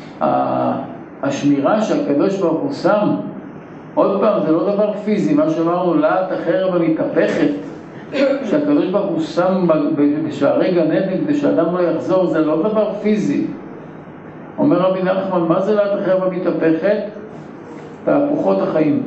השמירה שהקדוש ברוך הוא שם. עוד פעם, זה לא דבר פיזי, מה שאמרנו, להט החרב המתהפכת, שהקדוש ברוך הוא שם בשערי גן עדן כדי שאדם לא יחזור, זה לא דבר פיזי. אומר רבי נחמן, מה זה להט החרב המתהפכת? תהפוכות החיים.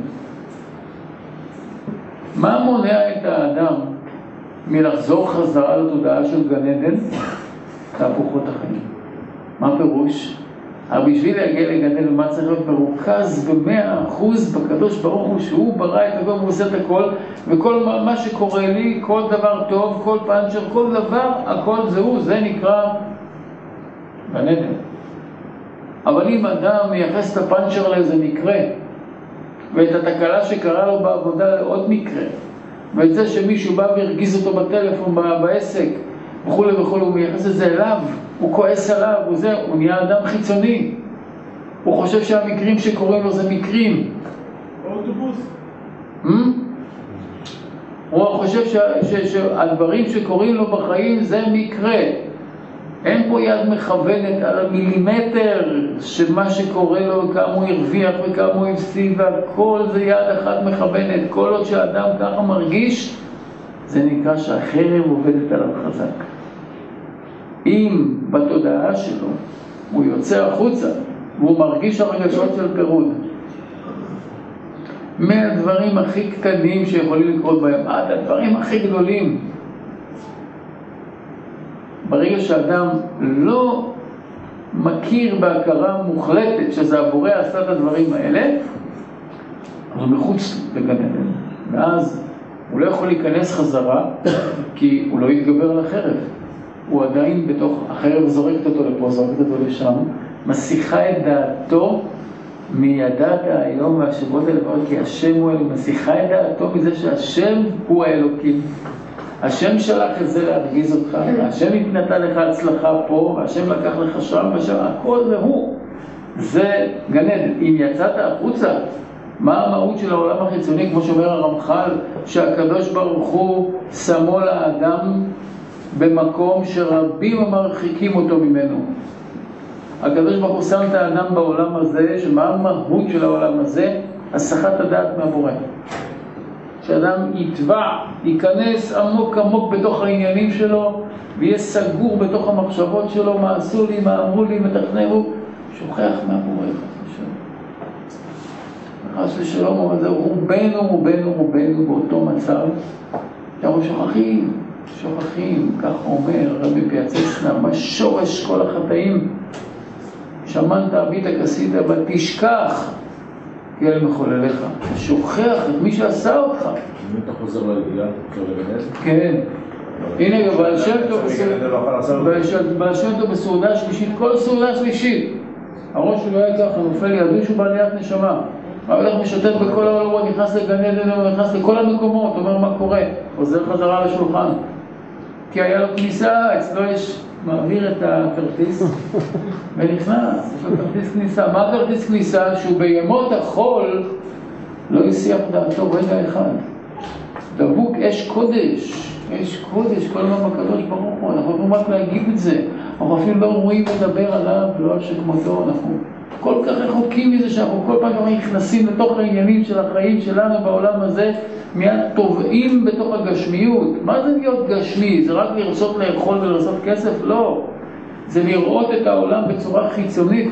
מה מונע את האדם מלחזור חזרה לתודעה של גן עדן? תהפוכות החיים. מה פירוש? אבל בשביל להגיע לגן עדן, מה צריך להיות מרוכז במאה אחוז בקדוש ברוך הוא, שהוא ברא את הכל והוא עושה את הכל, וכל מה שקורה לי, כל דבר טוב, כל פנצ'ר, כל דבר, הכל זהו, זה נקרא גן עדן. אבל אם אדם מייחס את הפנצ'ר לאיזה מקרה, ואת התקלה שקרה לו בעבודה לעוד מקרה, ואת זה שמישהו בא והרגיז אותו בטלפון, בעסק, וכו' וכו', הוא מייחס את זה אליו, הוא כועס עליו, הוא, זה, הוא נהיה אדם חיצוני. הוא חושב שהמקרים שקוראים לו זה מקרים. אוטובוס. Hmm? הוא חושב ש, ש, שהדברים שקוראים לו בחיים זה מקרה. אין פה יד מכוונת על המילימטר שמה שקורה לו וכמה הוא הרוויח וכמה הוא הפסיד, והכל זה יד אחת מכוונת. כל עוד שהאדם ככה מרגיש, זה נקרא שהחרב עובדת עליו חזק. אם בתודעה שלו הוא יוצא החוצה והוא מרגיש הרגשות של פירוד, מהדברים הכי קטנים שיכולים לקרות בהם עד הדברים הכי גדולים, ברגע שאדם לא מכיר בהכרה מוחלטת שזה הבורא עשה את הדברים האלה, הוא מחוץ לגן עדן, ואז הוא לא יכול להיכנס חזרה כי הוא לא יתגבר על החרב. הוא עדיין בתוך, החרב זורקת אותו לפה, זורקת אותו לשם, מסיחה את דעתו מידעת היום והשבות הלבאות, כי השם הוא אלוהים. מסיחה את דעתו מזה שהשם הוא האלוקים. השם שלח את זה להרגיז אותך, השם התנתה לך הצלחה פה, והשם לקח לך שם, והשם, הכל זה הוא. זה גן עדן. אם יצאת החוצה, מה המהות של העולם החיצוני? כמו שאומר הרמח"ל, שהקדוש ברוך הוא שמו לאדם במקום שרבים המרחיקים אותו ממנו. הקדוש ברוך הוא שם את האדם בעולם הזה, שמה המהות של העולם הזה? הסחת הדעת מהבורא. שאדם יתבע, ייכנס עמוק עמוק בתוך העניינים שלו, ויהיה סגור בתוך המחשבות שלו, מה עשו לי, מה אמרו לי, מתכננו, שוכח מהבורא. חס ושלום, אבל זה רובנו, רובנו, רובנו באותו מצב, שאנחנו שוכחים, שוכחים, כך אומר רבי פיאצצנה, מה שורש כל החטאים? שמנת אבית כסית, אבל תשכח, כי אלה מחולליך. שוכח את מי שעשה אותך. אם אתה חוזר ללילה, אתה חוזר לגנז? כן. הנה גם בעל שם טוב בסעודה שלישית, כל סעודה שלישית. הראש שלו היה ככה, נופל ידעו שהוא בעליית נשמה. אבל איך משתף בכל העולמות, נכנס לגן עדן, נכנס לכל המקומות, אומר מה קורה, חוזר חזרה לשולחן. כי היה לו כניסה, אצלו יש, מעביר את הכרטיס ונכנס, יש לו כרטיס כניסה. מה כרטיס כניסה? שהוא בימות החול לא יסיח דעתו רגע אחד. דבוק אש קודש, אש קודש, כל הזמן בקדוש ברוך הוא, אנחנו יכולים רק להגיד את זה. אנחנו אפילו לא רואים לדבר עליו, לא שכמותו, אנחנו כל כך רחוקים מזה שאנחנו כל פעם נכנסים לתוך העניינים של החיים שלנו בעולם הזה, מיד טובעים בתוך הגשמיות. מה זה להיות גשמי? זה רק לרצות לאכול ולרצות כסף? לא. זה לראות את העולם בצורה חיצונית.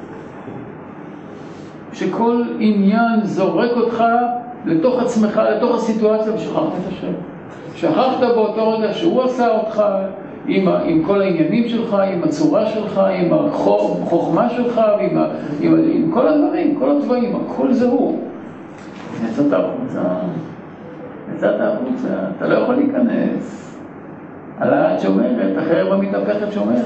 שכל עניין זורק אותך לתוך עצמך, לתוך הסיטואציה, ושכחת את השם. שכחת באותו רגע שהוא עשה אותך עם, עם כל העניינים שלך, עם הצורה שלך, עם החוכמה שלך, עם, עם, עם כל הדברים, כל הצבעים, הכל זה הוא. יצאת החוצה, יצאת החוצה, אתה לא יכול להיכנס. על העד שאומרת, אחרת במתהפכת שאומרת.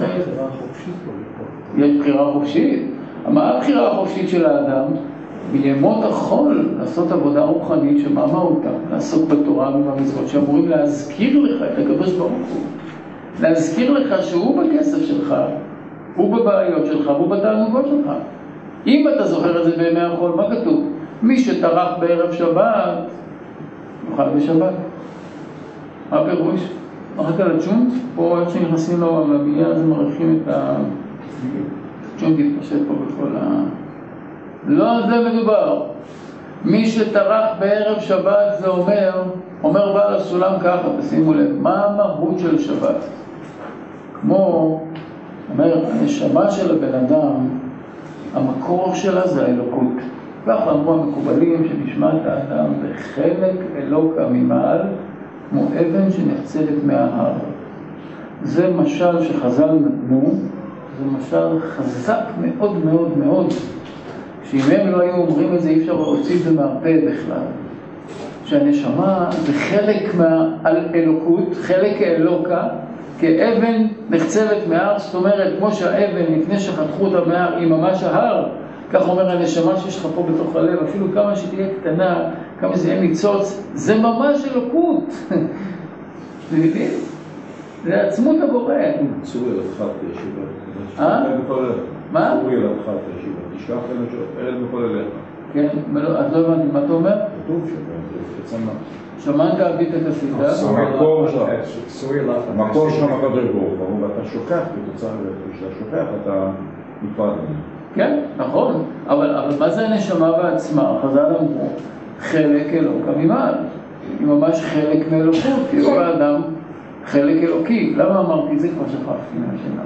יש בחירה חופשית. מה הבחירה החופשית של האדם? בימות החול לעשות עבודה רוחנית שמאמה אותה, לעסוק בתורה ובמצוות שאמורים להזכיר לך את הקדוש ברוך הוא. להזכיר לך שהוא בכסף שלך, הוא בבעיות שלך, הוא בתענוגות שלך. אם אתה זוכר את זה בימי החול, מה כתוב? מי שטרח בערב שבת, יוכל בשבת. מה הפירוש? רק על הצ'ונט, פה איך שנכנסים לו לבייה, אז הם מרחיכים את הצ'ונט להתפשט פה בכל ה... לא על זה מדובר. מי שטרח בערב שבת זה אומר, אומר בעל הסולם ככה, תשימו לב, מה המהות של שבת? כמו, אומר, הנשמה של הבן אדם, המקור שלה זה האלוקות. ככה אמרו המקובלים שנשמת האדם בחלק אלוקה ממעל, כמו אבן שנחצבת מההר. זה משל שחז"ל נתנו, זה משל חזק מאוד מאוד מאוד, שאם הם לא היו אומרים את זה, אי אפשר להוציא את זה מהפה בכלל. שהנשמה זה חלק מהאלוקות, חלק האלוקה, כאבן נחצבת מההר, זאת אומרת, כמו שהאבן לפני שחתכו אותה מההר היא ממש ההר, כך אומר הנשמה שיש לך פה בתוך הלב, אפילו כמה שתהיה קטנה, כמה זה יהיה ניצוץ, זה ממש אלוקות. זה יודעים? זה עצמות הבורא. צורי לדחת ישיבה. אה? מה? צורי לדחת ישיבה. תשכח ארד בכל אליך. כן, אז לא הבנתי, מה אתה אומר? כתוב שבא, זה שמעת אבית את הסידה? המקור שלך, המקור שלך מקדוש ברוך הוא, ואתה שוכח, בתוצאה, כשאתה שוכח, אתה נפרד. כן, נכון, אבל, אבל מה זה הנשמה בעצמה? חז"ל אמרו, חלק אלוקה ממעל. היא ממש חלק מאלוקות, כי הוא האדם חלק אלוקי. למה אמרתי את זה? כבר שכחתי מהשנה.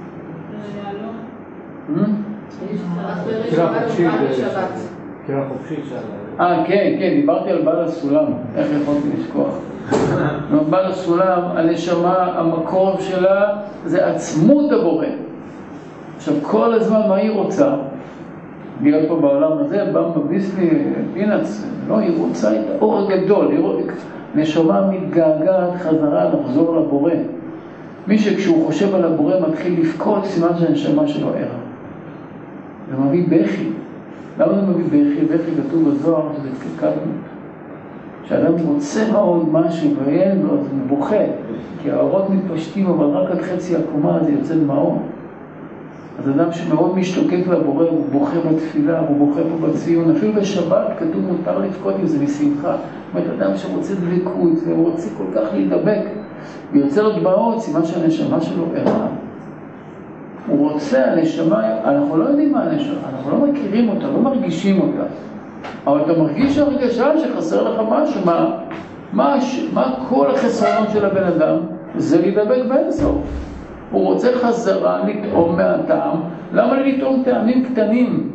קריאה חופשית. קריאה חופשית שעלה. אה, כן, כן, דיברתי על בעל הסולם. איך יכולתי לשכוח? בעל הסולם, הנשמה, המקור שלה, זה עצמות הבורא. עכשיו, כל הזמן מה היא רוצה? להיות פה בעולם הזה, בא מביס לי פינץ, לא, היא רוצה את האור הגדול, נשמה מתגעגעת חזרה לחזור לבורא. מי שכשהוא חושב על הבורא מתחיל לפקוד, סימן שהנשמה שלו ערה. זה מביא בכי. למה זה מביא בכי? בכי כתוב בזוהר שזה קטנות. כשאדם רוצה מאוד משהו ואין לו, אז הוא בוכה. כי האורות מתפשטים, אבל רק עד חצי הקומה זה יוצא דמעות. אז אדם שמאוד משתוקק לבורא, הוא בוכה בתפילה, הוא בוכה פה בציון. אפילו בשבת כתוב מותר לפקוד עם זה משמחה. זאת אומרת, אדם שרוצה דבקות והוא רוצה כל כך להידבק, ויוצא לו דמעות, סימן שהנשמה שלו ערה. הוא רוצה, הנשמה, אנחנו לא יודעים מה הנשמה, אנחנו לא מכירים אותה, לא מרגישים אותה. אבל אתה מרגיש הרגשה שחסר לך משהו. מה, מה, מה כל החסרונות של הבן אדם? זה להידבק באינסוף. הוא רוצה חזרה לטעום מהטעם. למה לי לטעום טעמים קטנים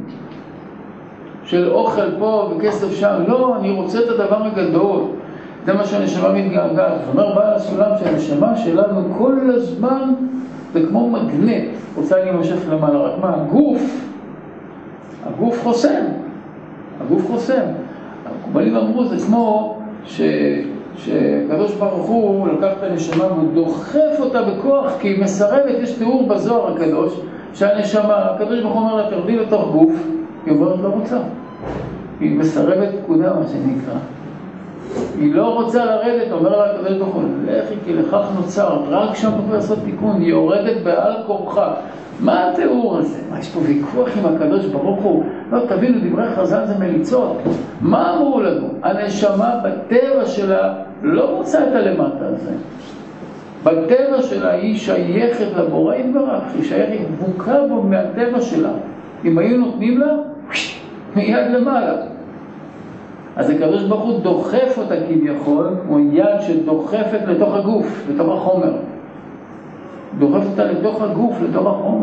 של אוכל פה וכסף שם? לא, אני רוצה את הדבר הגדול. זה מה שהנשמה מתגעגעת. זאת אומרת, בעל הסולם שהנשמה שלנו כל הזמן זה כמו מגנט, רוצה להימשך למעלה. רק מה? הגוף, הגוף חוסם. הגוף חוסם. המקובלים אמרו, זה כמו ש... שקדוש ברוך הוא לקח את הנשמה והוא דוחף אותה בכוח, כי היא מסרבת. יש תיאור בזוהר הקדוש שהנשמה, הקדוש ברוך הוא אומר לה, תרדי לתוך גוף, היא אומרת לא רוצה. היא מסרבת פקודה, מה שנקרא. היא לא רוצה לרדת, אומר לה הקדוש ברוך הוא, לכי כי לכך נוצרת, רק שם תוכלי לעשות תיקון, היא יורדת בעל כורחה. מה התיאור הזה? מה, יש פה ויכוח עם הקדוש ברוך הוא? לא, תבינו, דברי חז"ל זה מליצות. מה אמרו לנו? הנשמה בטבע שלה לא רוצה את הלמטה הזה. בטבע שלה היא שייכת לבורא יתברך, היא שייכת דבוקה בו מהטבע שלה. אם היו נותנים לה, מיד למעלה. אז הקדוש ברוך הוא דוחף אותה כביכול, כמו יד שדוחפת לתוך הגוף, לתוך החומר. דוחף אותה לתוך הגוף, לתוך החומר.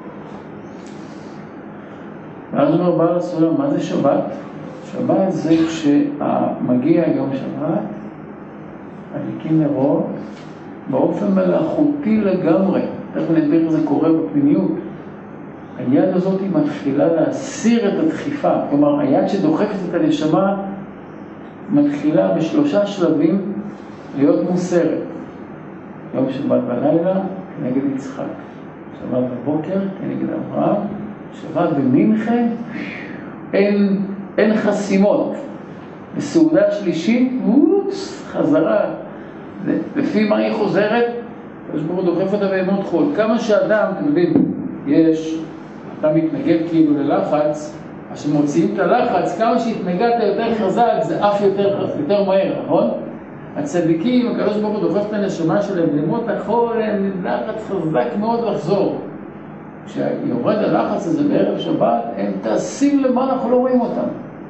ואז אומר בעל הסולם, מה זה שבת? שבת זה כשמגיע יום שבת, הדליקים נרות, באופן מלאכותי לגמרי. תכף נדבר איך זה קורה בפנימיות. היד הזאת היא מתחילה להסיר את הדחיפה. כלומר, היד שדוחפת את הנשמה מתחילה בשלושה שלבים להיות מוסרת. יום שבת בלילה כנגד יצחק. שבת בבוקר כנגד אברהם. שבת במינכן אין, אין חסימות. בסעודה שלישית, אופס, חזרה. לפי מה היא חוזרת? יש ברור דוחף אותה בימות חול. כמה שאדם, אתם יודעים, יש, אתה מתנגד כאילו ללחץ, אז שמוציאים את הלחץ, כמה שהתנגדת יותר חזק, זה אף יותר, יותר מהר, נכון? הצדיקים, הקדוש ברוך הוא דוחף את הנשמה שלהם, בימות החול, הם לחץ חזק מאוד לחזור. כשיורד הלחץ הזה בערב שבת, הם טסים למה אנחנו לא רואים אותם.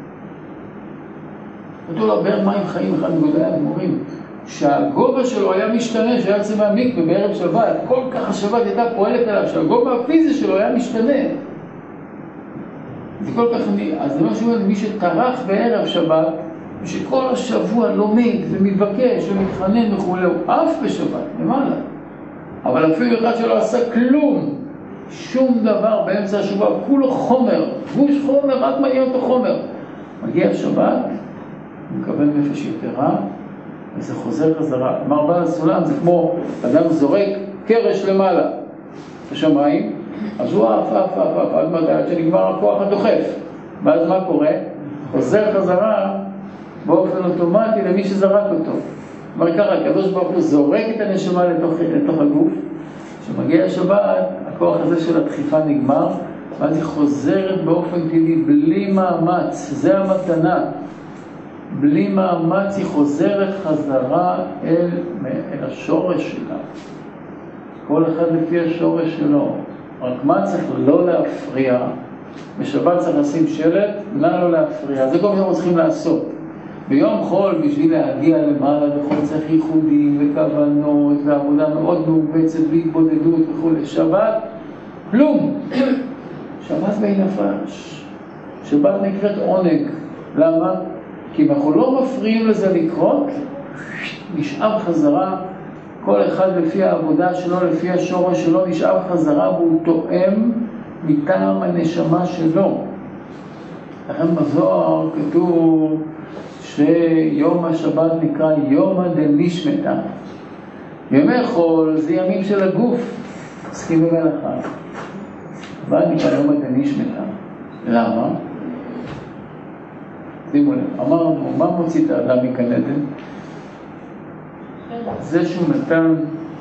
אותו לא בערב מים חיים, אחד מגודלי הגמורים, שהגובה שלו היה משתנה, שהיה יוצא מהמקווה בערב שבת, כל כך השבת הייתה פועלת עליו, שהגובה הפיזי שלו היה משתנה. זה כל כך, אז זה משהו, מי שטרח בערב שבת, מי שכל השבוע לומד ומתבקש ומתחנן וכו', הוא אף בשבת, למעלה. אבל אפילו אחד שלא עשה כלום, שום דבר באמצע השבוע, כולו חומר, גוש חומר, רק מעניין אותו חומר. מגיע השבת, הוא מקבל נפש יתרה, וזה חוזר חזרה. אמר בעל הסולם, זה כמו אדם זורק קרש למעלה בשמיים, אז הוא אף, אף, אף, אף, עד מדעת שנגמר הכוח הדוחף. ואז מה קורה? חוזר חזרה באופן אוטומטי למי שזרק אותו. אמר ככה, הקדוש ברוך הוא זורק את הנשמה לתוך, לתוך הגוף, כשמגיע השבת, הכוח הזה של הדחיפה נגמר, ואז היא חוזרת באופן טבעי, בלי מאמץ. זה המתנה. בלי מאמץ היא חוזרת חזרה אל, אל השורש שלה. כל אחד לפי השורש שלו. רק מה צריך לא להפריע? בשבת צריך לשים שלט, נא לא להפריע. זה כל מה שאנחנו צריכים לעשות. ביום חול, בשביל להגיע למעלה בכל צריך ייחודים וכוונות ועבודה מאוד מאובצת והתבודדות וכו'. שבת, כלום. שבת בי נפש. שבת נקראת עונג. למה? כי אם אנחנו לא מפריעים לזה לקרות, נשאר חזרה, כל אחד לפי העבודה שלו, לפי השורש שלו, נשאר חזרה והוא תואם מטעם הנשמה שלו. לכן בזוהר כתוב שיום השבת נקרא יום דנשמתה. ימי חול זה ימים של הגוף, עוסקים במלאכה. אבל נקרא יום דנשמתה. למה? שימו לב, אמרנו, מה מוציא את האדם מגן עדן? זה שהוא נתן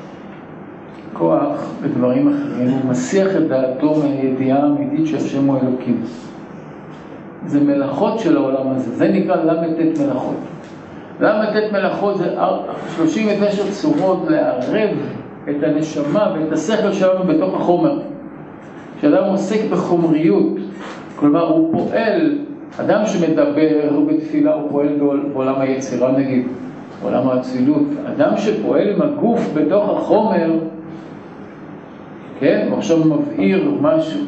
כוח בדברים אחרים, הוא מסיח את דעתו מהידיעה האמיתית שהשם הוא אלוקים. זה מלאכות של העולם הזה, זה נקרא למתת מלאכות. למתת מלאכות זה שלושים ותשע צורות לערב את הנשמה ואת השכל שלנו בתוך החומר. כשאדם עוסק בחומריות, כלומר הוא פועל, אדם שמדבר בתפילה הוא פועל בעולם היצירה נגיד, בעולם האצילות. אדם שפועל עם הגוף בתוך החומר, כן, הוא עכשיו מבעיר משהו,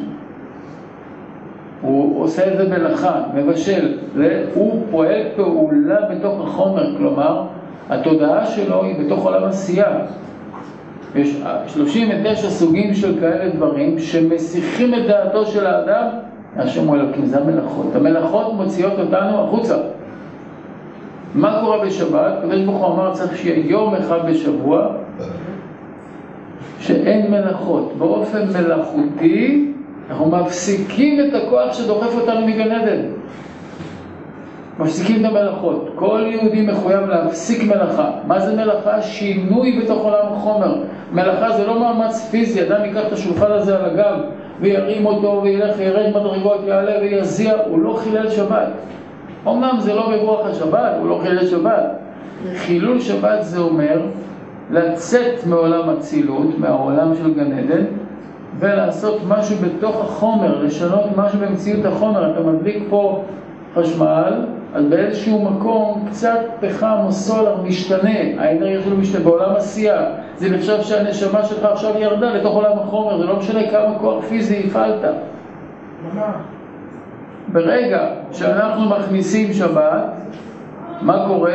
הוא עושה את זה מלאכה, מבשל, הוא פועל פעולה בתוך החומר, כלומר התודעה שלו היא בתוך עולם עשייה. יש שלושים ותשע סוגים של כאלה דברים שמסיחים את דעתו של האדם, השם הוא אלוקים, זה המלאכות. המלאכות מוציאות אותנו החוצה. מה קורה בשבת? הקדוש ברוך הוא אמר צריך שיהיה יום אחד בשבוע שאין מלאכות. באופן מלאכותי אנחנו מפסיקים את הכוח שדוחף אותנו מגן עדן. מפסיקים את המלאכות. כל יהודי מחויב להפסיק מלאכה. מה זה מלאכה? שינוי בתוך עולם החומר. מלאכה זה לא מאמץ פיזי. אדם ייקח את השולחן הזה על הגב וירים אותו וילך ירד מדרגות, יעלה ויזיע. הוא לא חילל שבת. אמנם זה לא ברוח השבת, הוא לא חילל שבת. חילול שבת זה אומר לצאת מעולם הצילות, מהעולם של גן עדן, ולעשות משהו בתוך החומר, לשנות משהו במציאות החומר. אתה מדליק פה חשמל, אז באיזשהו מקום קצת פחם או סולר משתנה, האנרגיה שלו משתנה בעולם עשייה. זה נחשב שהנשמה שלך עכשיו ירדה לתוך עולם החומר, זה לא משנה כמה כוח פיזי הפעלת. ברגע שאנחנו מכניסים שבת, מה קורה?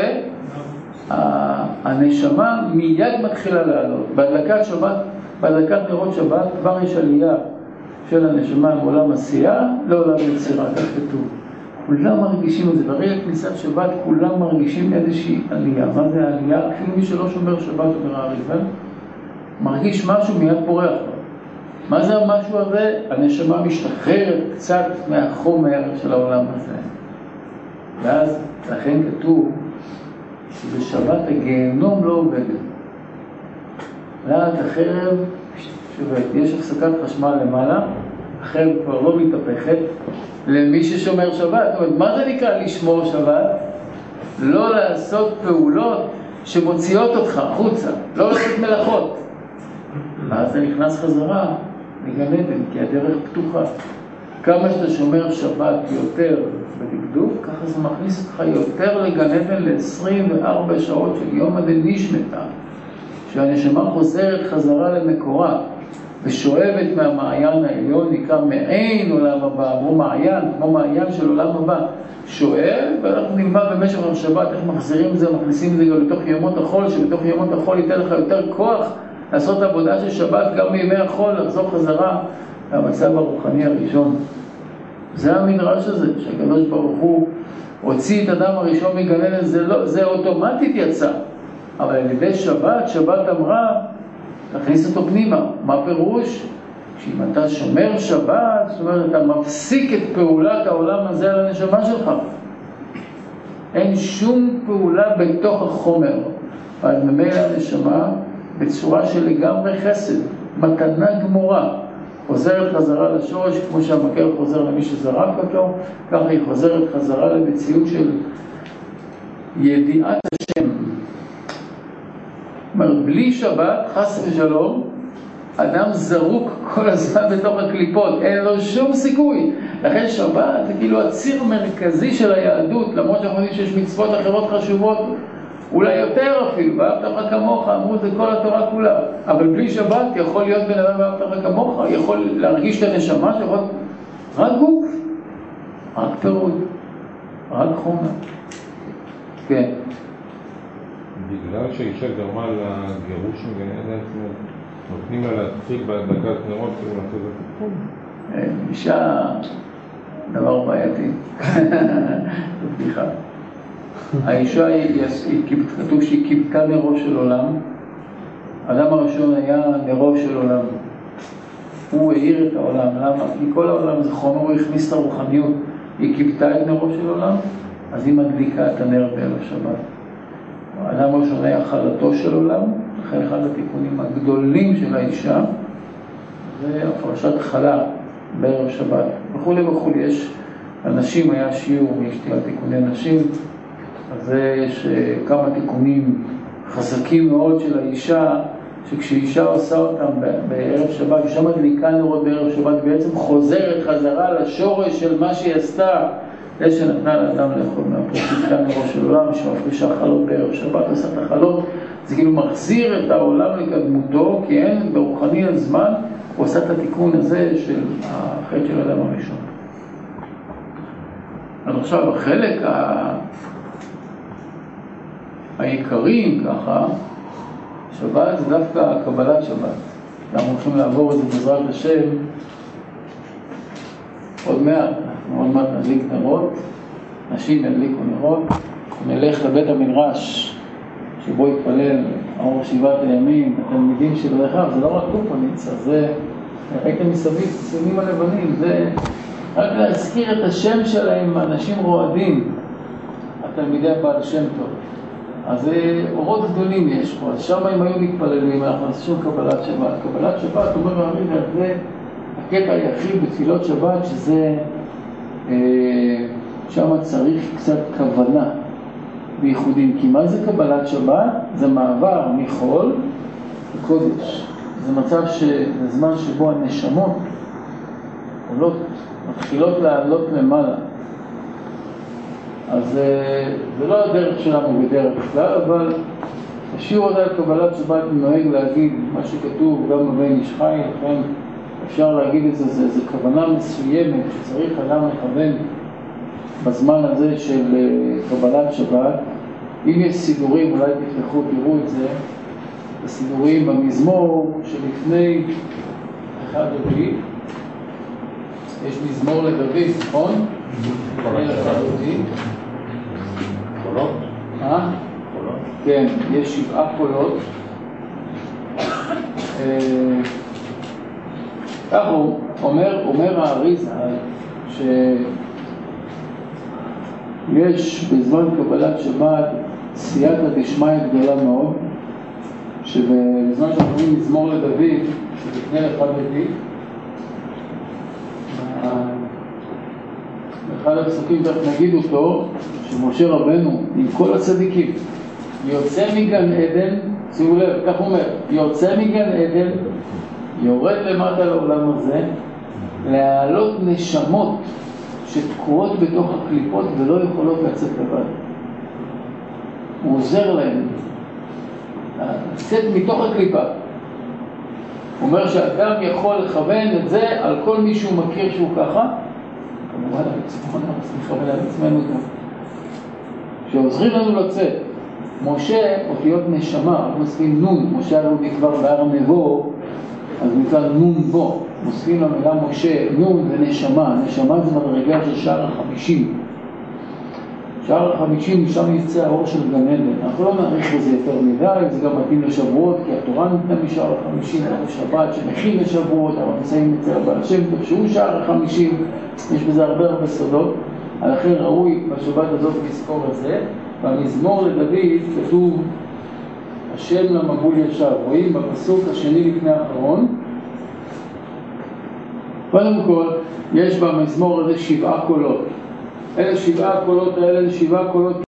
הנשמה מיד מתחילה לעלות. בהדלקת שבת, בהדלקת נרות שבת, כבר יש עלייה של הנשמה מעולם עשייה לעולם יצירה, כך כתוב. כולם מרגישים את זה, ברגע כניסת שבת כולם מרגישים איזושהי עלייה. מה זה העלייה? אפילו מי שלא שומר שבת אומר הריבל, מרגיש משהו מיד פורח. מה זה המשהו הזה? הנשמה משתחררת קצת מהחומר של העולם הזה. ואז לכן כתוב שבשבת הגיהנום לא עובדת. להט החרב שובת, יש הפסקת חשמל למעלה, החרב כבר לא מתהפכת למי ששומר שבת. זאת אומרת, מה זה נקרא לשמור שבת? לא לעשות פעולות שמוציאות אותך החוצה, לא לעשות מלאכות. אז זה נכנס חזרה לגן עדן, כי הדרך פתוחה. כמה שאתה שומר שבת יותר בדקדוק, ככה זה מכניס אותך יותר לגן עדן ל-עשרים וארבע שעות של יום עד נשמתה, שהנשמה חוזרת חזרה למקורה ושואבת מהמעיין העליון, נקרא מעין עולם הבא, כמו מעיין, כמו מעיין של עולם הבא, שואב, ואנחנו נלמד במשך השבת איך מחזירים את זה, מכניסים את זה גם לתוך ימות החול, שבתוך ימות החול ייתן לך יותר כוח לעשות עבודה של שבת גם בימי החול, לחזור חזרה למצב הרוחני הראשון. זה המדרש הזה, שהקדוש ברוך הוא הוציא את אדם הראשון מגן עדן, זה, לא, זה אוטומטית יצא. אבל על ידי שבת, שבת אמרה, תכניס אותו פנימה. מה פירוש? שאם אתה שומר שבת, זאת אומרת, אתה מפסיק את פעולת העולם הזה על הנשמה שלך. אין שום פעולה בתוך החומר. אז ממילא הנשמה, בצורה של לגמרי חסד, מתנה גמורה, חוזרת חזרה לשורש, כמו שהמקר חוזר למי שזרק אותו, ככה היא חוזרת חזרה למציאות של ידיעת השם. זאת אומרת, בלי שבת, חס ושלום, אדם זרוק כל הזמן בתוך הקליפות, אין לו שום סיכוי. לכן שבת זה כאילו הציר מרכזי של היהדות, למרות שאנחנו יודעים שיש מצוות אחרות חשובות, אולי יותר אפילו, ואהבת לך כמוך, אמרו זה כל התורה כולה. אבל בלי שבת יכול להיות בן אדם ואהבת לך כמוך, יכול להרגיש את הנשמה שיכול רק גוף, רק פירוד, רק חומר. כן. בגלל שהאישה גרמה לגירוש מגן עדן, נותנים לה להתחיל בהדלקת נרות כאילו לעשות את התחום? אישה, דבר בעייתי. זו בדיחה. האישה, כתוב שהיא קיבתה נרו של עולם. האדם הראשון היה נרו של עולם. הוא העיר את העולם. למה? כי כל העולם זה חומר, הוא הכניס את הרוחניות. היא קיבתה את נרו של עולם, אז היא מדליקה את הנר בערב שבת. האדם הראשון היה חלתו של עולם, לכן אחד התיקונים הגדולים של האישה זה הפרשת חלה בערב שבת. וכולי וכולי, יש אנשים, היה שיעור, יש תיקוני נשים, אז יש כמה תיקונים חזקים מאוד של האישה, שכשאישה עושה אותם בערב שבת, אישה מדליקה נרות בערב שבת, בעצם חוזרת חזרה לשורש של מה שהיא עשתה, זה שנתנה לאדם לאכול מהפרקית כאן נרו של עולם, שמפרישה חלות בערב שבת, עושה את החלות, זה כאילו מחזיר את העולם לקדמותו, כי אין ברוחני הזמן, הוא עושה את התיקון הזה של החטא של האדם הראשון. אז עכשיו החלק ה... העיקריים ככה, שבת זה דווקא קבלת שבת. אנחנו הולכים לעבור את זה בעזרת השם עוד מעט. עוד מעט נדליק נרות, נשים נדליקו נרות, נלך לבית המדרש שבו יתפלל אור שבעת הימים, התלמידים של רחב, זה לא רק קופניץ, זה ראיתם מסביב, ציונים הלבנים, זה רק להזכיר את השם שלהם, אנשים רועדים, התלמידי הבעל שם טוב. אז אורות גדולים יש פה, אז שם הם היו מתפללים, אנחנו עושים קבלת שבת. קבלת שבת, אומר הריבר, זה הקטע היחיד בתפילות שבת, שזה שם צריך קצת כוונה בייחודים. כי מה זה קבלת שבת? זה מעבר מחול לקודש. זה מצב ש... זה זמן שבו הנשמות עולות, מתחילות לעלות למעלה. אז זה לא הדרך שלנו בדרך כלל, אבל השיר הזה על קבלת שבת נוהג להגיד מה שכתוב גם בבן איש חי, לכן אפשר להגיד את זה, זה, זה כוונה מסוימת שצריך אדם לכוון בזמן הזה של קבלת שבת. אם יש סידורים, אולי תפתחו, תראו את זה, הסידורים במזמור שלפני אחד רביעי, יש מזמור לדוד, נכון? לפני אחד רביעי. קולות? אה? קולות? כן, יש שבעה קולות. כך הוא אומר, אומר האריזה שיש בזמן קבלת שבת סייעתא דשמיא גדולה מאוד, שבזמן שאנחנו רואים מזמור לדוד, שלפני אחד רביעי, אחד הפסוקים תכף נגיד אותו, שמשה רבנו עם כל הצדיקים יוצא מגן עדן, שימו לב, כך הוא אומר, יוצא מגן עדן, יורד למטה לעולם הזה, להעלות נשמות שתקועות בתוך הקליפות ולא יכולות לצאת לבד. הוא עוזר להם לצאת מתוך הקליפה. הוא אומר שאדם יכול לכוון את זה על כל מי שהוא מכיר שהוא ככה, כמובן על עצמנו, נכוון על עצמנו גם, שעוזרים לנו לצאת. משה, אותיות נשמה, אנחנו מוסיפים נון, משה הלאו כבר בהר נבו, אז מכאן נון בו, מוסיפים למילה משה, נון ונשמה, נשמה זה מדרגה של שער החמישים. שער החמישים, שם יצא האור של גן עדן. אנחנו לא נעריך בזה יותר מדי, זה גם מתאים לשבועות, כי התורה ניתנה משער החמישים, ערב שבת שמכין לשבועות, אבל נמצאים אצל הבעל שם טוב שהוא שער החמישים, יש בזה הרבה הרבה סודות, לכן ראוי בשבת הזאת לזכור את זה. במזמור לדוד כתוב השם למבול ישב, רואים בפסוק השני לפני האחרון. קודם כל, יש במזמור הזה שבעה קולות. אלה שבעה הקולות האלה, זה שבעה קולות